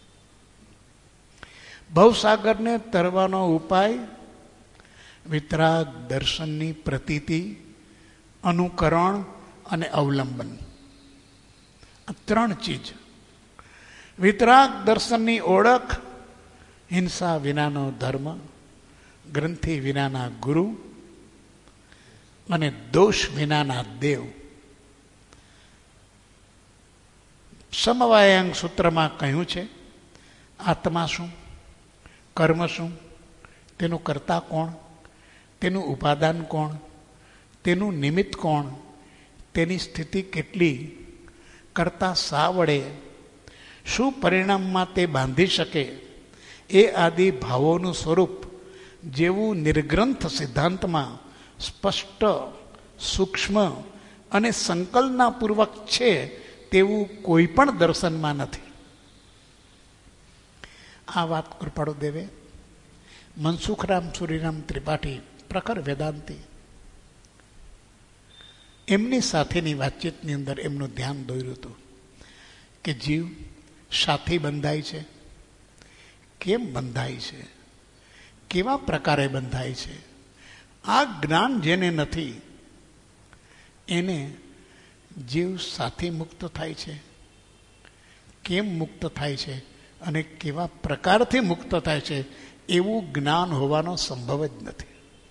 ભવસાગરને તરવાનો ઉપાય વિતરાગ દર્શનની પ્રતીતિ, અનુકરણ અને અવલંબન, આ ત્રણ ચીજ. વિતરાગ દર્શનની ઓળખ હિંસા વિનાનો ધર્મ, ગ્રંથિ વિનાના ગુરુ અને દોષ વિનાના દેવ. સમવાયાંગ સૂત્રમાં કહ્યું છે આત્મા શું, કર્મ શું, તેનું કર્તા કોણ, તેનું ઉપાદાન કોણ, તેનું નિમિત્ત કોણ, તેની સ્થિતિ કેટલી, કર્તા શા વડે, શું પરિણામમાં તે બાંધી શકે, એ આદિ ભાવોનું સ્વરૂપ જેવું નિર્ગ્રંથ સિદ્ધાંતમાં સ્પષ્ટ, સૂક્ષ્મ અને સંકલ્પનાપૂર્વક છે તેવું કોઈ પણ દર્શનમાં નથી. આ વાત કૃપાળુ દેવે મનસુખરામ સુરીરામ ત્રિપાઠી, પ્રખર વેદાંતી, એમની સાથેની વાતચીતની અંદર એમનું ધ્યાન દોર્યું હતું કે જીવ સાથી બંધાય છે, કેમ બંધાય છે, કેવા પ્રકારે બંધાય છે. આ જ્ઞાન જેને નથી એને જીવ સાથી મુક્ત થાય છે, કેમ મુક્ત થાય છે અને કેવા પ્રકારથી મુક્ત થાય છે એવું જ્ઞાન હોવાનો સંભવ જ નથી.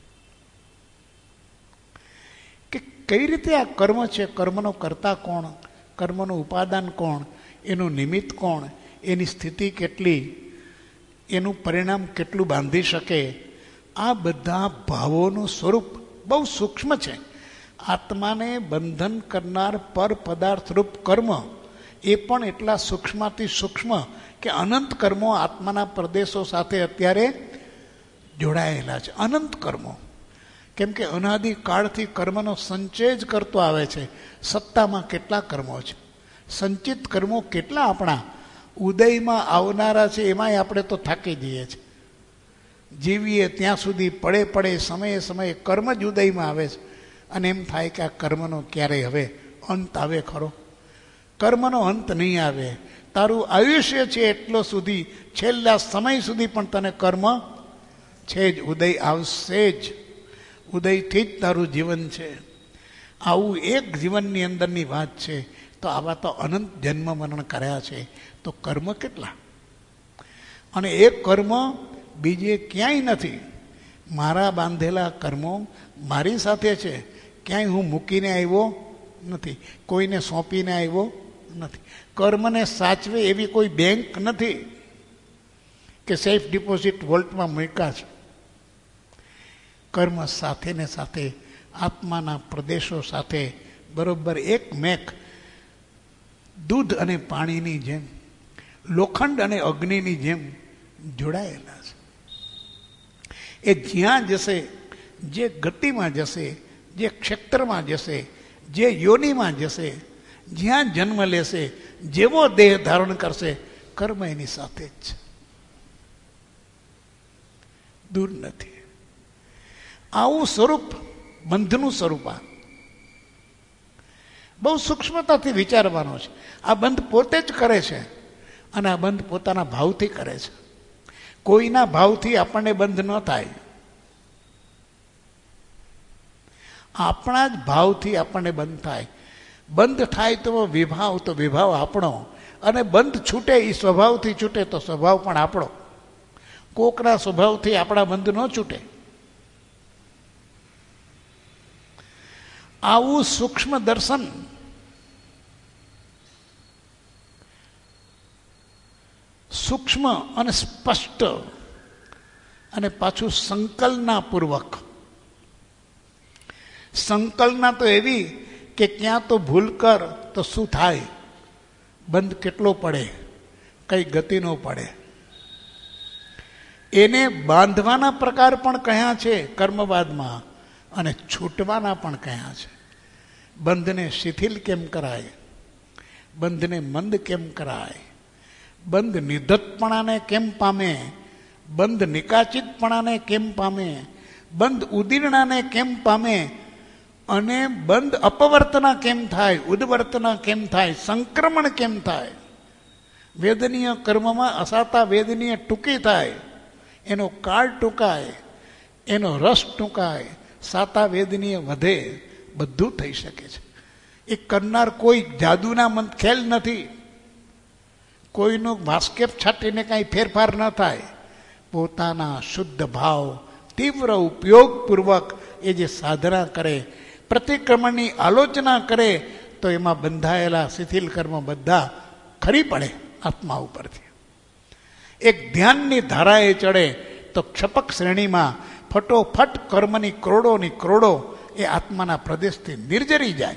કે કઈ રીતે આ કર્મ છે, કર્મનો કર્તા કોણ, કર્મનું ઉપાદાન કોણ, એનું નિમિત્ત કોણ, એની સ્થિતિ કેટલી, એનું પરિણામ કેટલું બાંધી શકે, આ બધા ભાવોનું સ્વરૂપ બહુ સૂક્ષ્મ છે. આત્માને બંધન કરનાર પર પદાર્થ રૂપ કર્મ એ પણ એટલા સૂક્ષ્મથી સૂક્ષ્મ કે અનંત કર્મો આત્માના પ્રદેશો સાથે અત્યારે જોડાયેલા છે. અનંત કર્મો, કેમ કે અનાદિકાળથી કર્મનો સંચય જ કરતો આવે છે. સત્તામાં કેટલા કર્મો છે, સંચિત કર્મો કેટલા આપણા ઉદયમાં આવનારા છે, એમાંય આપણે તો થાકી જઈએ છીએ. જીવીએ ત્યાં સુધી પડે પડે સમયે સમયે કર્મ જ ઉદયમાં આવે છે અને એમ થાય કે આ કર્મનો ક્યારેય હવે અંત આવે ખરો? કર્મનો અંત નહીં આવે. તારું આયુષ્ય છે એટલો સુધી, છેલ્લા સમય સુધી પણ તને કર્મ છે જ. ઉદય આવશે જ, ઉદયથી જ તારું જીવન છે. આવું એક જીવનની અંદરની વાત છે. તો આવા તો અનંત જન્મ મરણ કર્યા છે, તો કર્મ કેટલા? અને એ કર્મ બીજે ક્યાંય નથી. મારા બાંધેલા કર્મો મારી સાથે છે, ક્યાંય હું મૂકીને આવ્યો નથી, કોઈને સોંપીને આવ્યો નથી. કર્મને સાચવે એવી કોઈ બેંક નથી કે સેફ ડિપોઝિટ વોલ્ટમાં મૂક્યા છે. કર્મ સાથે ને સાથે આત્માના પ્રદેશો સાથે બરોબર એક મેક દૂધ અને પાણીની જેમ, લોખંડ અને અગ્નિની જેમ જોડાયેલા છે. એ જ્યાં જશે, જે ગતિમાં જશે, જે ક્ષેત્રમાં જશે, જે યોનિમાં જશે, જ્યાં જન્મ લેશે, જેવો દેહ ધારણ કરશે, કર્મ એની સાથે જ છે, દૂર નથી. આવું સ્વરૂપ બંધનું સ્વરૂપ આ બહુ સૂક્ષ્મતાથી વિચારવાનો છે. આ બંધ પોતે જ કરે છે અને આ બંધ પોતાના ભાવથી કરે છે. કોઈના ભાવથી આપણને બંધ ન થાય, આપણા જ ભાવથી આપણને બંધ થાય. બંધ થાય તો વિભાવ, તો વિભાવ આપણો, અને બંધ છૂટે એ સ્વભાવથી છૂટે તો સ્વભાવ પણ આપણો. કોકના સ્વભાવથી આપણા બંધ ન છૂટે. આવું સૂક્ષ્મ દર્શન સૂક્ષ્મ અને સ્પષ્ટ અને પાછું સંકલ્પના પૂર્વક. સંકલ્પના તો એવી કે ક્યાં તો ભૂલ કર તો શું થાય, બંધ કેટલો પડે, કઈ ગતિ ન પડે. એને બાંધવાના પ્રકાર પણ કયા છે કર્મવાદમાં, અને છૂટવાના પણ કયા છે. બંધને શિથિલ કેમ કરાય, બંધને મંદ કેમ કરાય, બંધ નિધતપણાને કેમ પામે, બંધ નિકાચિતપણાને કેમ પામે, બંધ ઉદીર્ણાને કેમ પામે, અને બંધ અપવર્તના કેમ થાય, ઉદ્વર્તના કેમ થાય, સંક્રમણ કેમ થાય. વેદનીય કર્મમાં અસાતા વેદનીય ટૂંકી થાય, એનો કાળ ટૂંકાય, એનો રસ ટૂંકાય, સાતા વેદનીય વધે. બધું થઈ શકે છે. એ કરનાર કોઈ જાદુના મન ખેલ નથી. કોઈનો વાસ્કેપ છાંટીને કાંઈ ફેરફાર ન થાય. પોતાના શુદ્ધ ભાવ તીવ્ર ઉપયોગપૂર્વક એ જે સાધના કરે, પ્રતિક્રમણની આલોચના કરે, તો એમાં બંધાયેલા શિથિલ કર્મ બધા ખરી પડે આત્મા ઉપરથી. એક ધ્યાનની ધારાએ ચડે તો ક્ષપક શ્રેણીમાં ફટોફટ કર્મની કરોડોની કરોડો એ આત્માના પ્રદેશથી નિર્જરી જાય.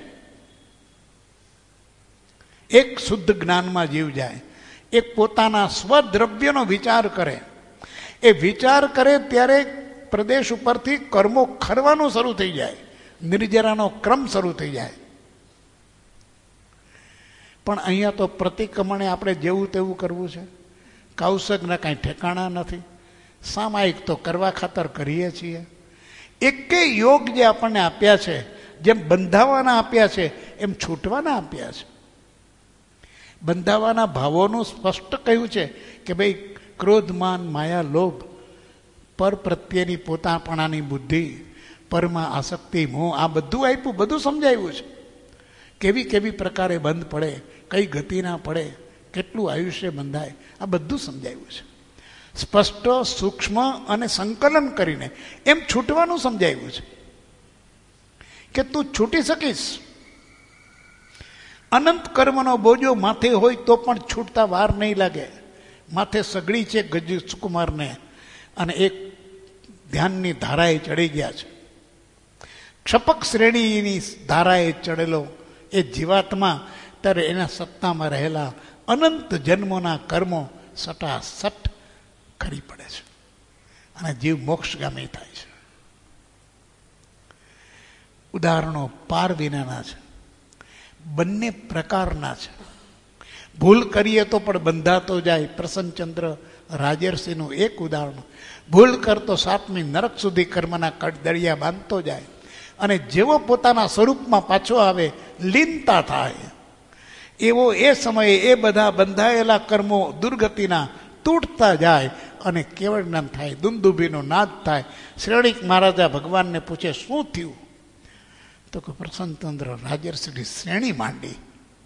એક શુદ્ધ જ્ઞાનમાં જીવ જાય. એક પોતાના સ્વદ્રવ્યનો વિચાર કરે. એ વિચાર કરે ત્યારે પ્રદેશ ઉપરથી કર્મો ખરવાનું શરૂ થઈ જાય, નિર્જરાનો ક્રમ શરૂ થઈ જાય. પણ અહીંયા તો પ્રતિક્રમણે આપણે જેવું તેવું કરવું છે. કૌશકના કાંઈ ઠેકાણા નથી. સામાયિક તો કરવા ખાતર કરીએ છીએ. એકે યોગ જે આપણને આપ્યા છે, જેમ બંધાવાના આપ્યા છે એમ છૂટવાના આપ્યા છે. બંધાવાના ભાવોનું સ્પષ્ટ કહ્યું છે કે ભાઈ ક્રોધ, માન, માયા, લોભ, પર પ્રત્યેની પોતાપણાની બુદ્ધિ, પરમાં આસક્તિ, મોહ, આ બધું આપ્યું, બધું સમજાવ્યું છે. કેવી કેવી પ્રકારે બંધ પડે, કઈ ગતિ ના પડે, કેટલું આયુષ્ય બંધાય, આ બધું સમજાવ્યું છે. સ્પષ્ટ, સૂક્ષ્મ અને સંકલન કરીને એમ છૂટવાનું સમજાવ્યું છે કે તું છૂટી શકીશ. અનંત કર્મનો બોજો માથે હોય તો પણ છૂટતા વાર નહીં લાગે. માથે સગડી છે ગજ સુકુમારને, અને એક ધ્યાનની ધારાએ ચડી ગયા છે. ક્ષપક શ્રેણીની ધારાએ ચડેલો એ જીવાત્મા ત્યારે એના સત્તામાં રહેલા અનંત જન્મોના કર્મો સટાસટ ખરી પડે છે અને જીવ મોક્ષગામી થાય છે. ઉદાહરણો પાર વિનાના છે, બંને પ્રકારના છે. ભૂલ કરીએ તો પણ બંધાતો જાય. પ્રસન્નચંદ્ર રાજર્ષિનું એક ઉદાહરણ. ભૂલ કરતો સાતમી નરક સુધી કર્મના કડદડિયા બાંધતો જાય અને જેવો પોતાના સ્વરૂપમાં પાછો આવે લીનતા થાય. એવો એ સમયે એ બધા બંધાયેલા કર્મો દુર્ગતિના તૂટતા જાય અને કેવળ જ્ઞાન થાય. દુંદુભીનો નાદ થાય. શ્રેણીક મહારાજા ભગવાનને પૂછે શું થયું? તો કે પ્રસન્નચંદ્ર રાજર્ષિની શ્રેણી માંડી.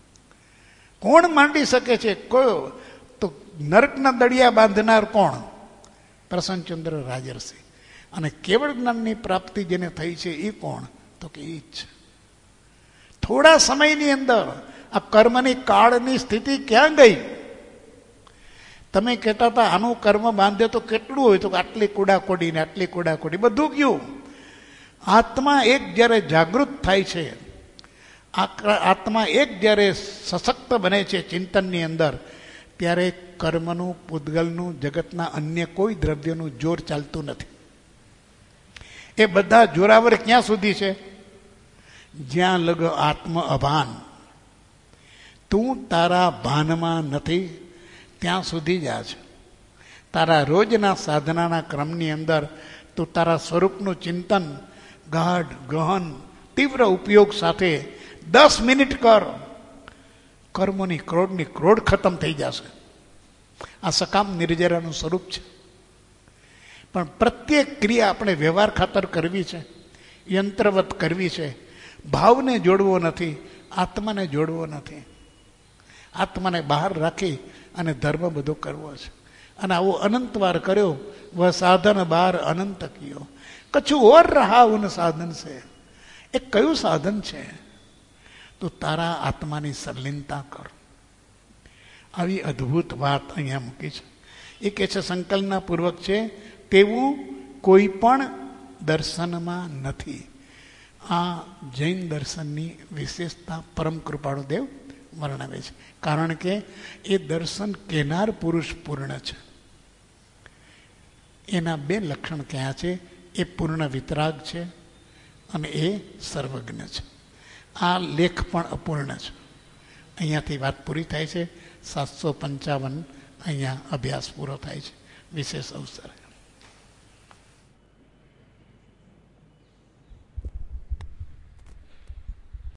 કોણ માંડી શકે છે? કયો? તો નરકના દડિયા બાંધનાર કોણ? પ્રસન્નચંદ્ર રાજર્ષિ. અને કેવળ જ્ઞાનની પ્રાપ્તિ જેને થઈ છે એ કોણ? તો કે એ જ. થોડા સમયની અંદર આ કર્મની કાળની સ્થિતિ ક્યાં ગઈ? તમે કહેતા હતા આનું કર્મ બાંધે તો કેટલું હોય? તો આટલી કુડાકોડી ને આટલી કુડાકોડી બધું ગયું. આત્મા એક જ્યારે જાગૃત થાય છે, આત્મા એક જ્યારે સશક્ત બને છે ચિંતનની અંદર, ત્યારે કર્મનું, પૂતગલનું, જગતના અન્ય કોઈ દ્રવ્યનું જોર ચાલતું નથી. એ બધા જોરાવર ક્યાં સુધી છે? જ્યાં લગ આત્મ અભાન, તું તારા ભાનમાં નથી ત્યાં સુધી જ આ છે. તારા રોજના સાધનાના ક્રમની અંદર તું તારા સ્વરૂપનું ચિંતન ગાઢ ગહન તીવ્ર ઉપયોગ સાથે દસ મિનિટ કર, કર્મોની ક્રોડની ક્રોડ ખતમ થઈ જશે. આ સકામ નિર્જરાનું સ્વરૂપ છે. પણ પ્રત્યેક ક્રિયા આપણે વ્યવહાર ખાતર કરવી છે, યંત્રવત કરવી છે. ભાવને જોડવો નથી, આત્માને જોડવો નથી. આત્માને બહાર રાખી અને ધર્મ બધો કરવો છે. અને આવો અનંતવાર કર્યો. વહ સાધન બાર અનંત કિયો, કછું ઓર રહા ઉન સાધન છે. એ કયું સાધન છે? તો તારા આત્માની સરલીનતા કર. આવી અદ્ભુત વાત અહીંયા મૂકી છે. એ કહે છે સંકલ્પના પૂર્વક છે તેવું કોઈ પણ દર્શનમાં નથી. આ જૈન દર્શનની વિશેષતા પરમ કૃપાળુ દેવ વર્ણવે છે. કારણ કે એ દર્શન કેનાર પુરુષ પૂર્ણ છે. એના બે લક્ષણ કયા છે? એ પૂર્ણ વિતરાગ છે અને એ સર્વજ્ઞ છે. આ લેખ પણ અપૂર્ણ છે. અહીંયાથી વાત પૂરી થાય છે. સાતસો પંચાવન અહીંયા અભ્યાસ પૂરો થાય છે. વિશેષ અવસર.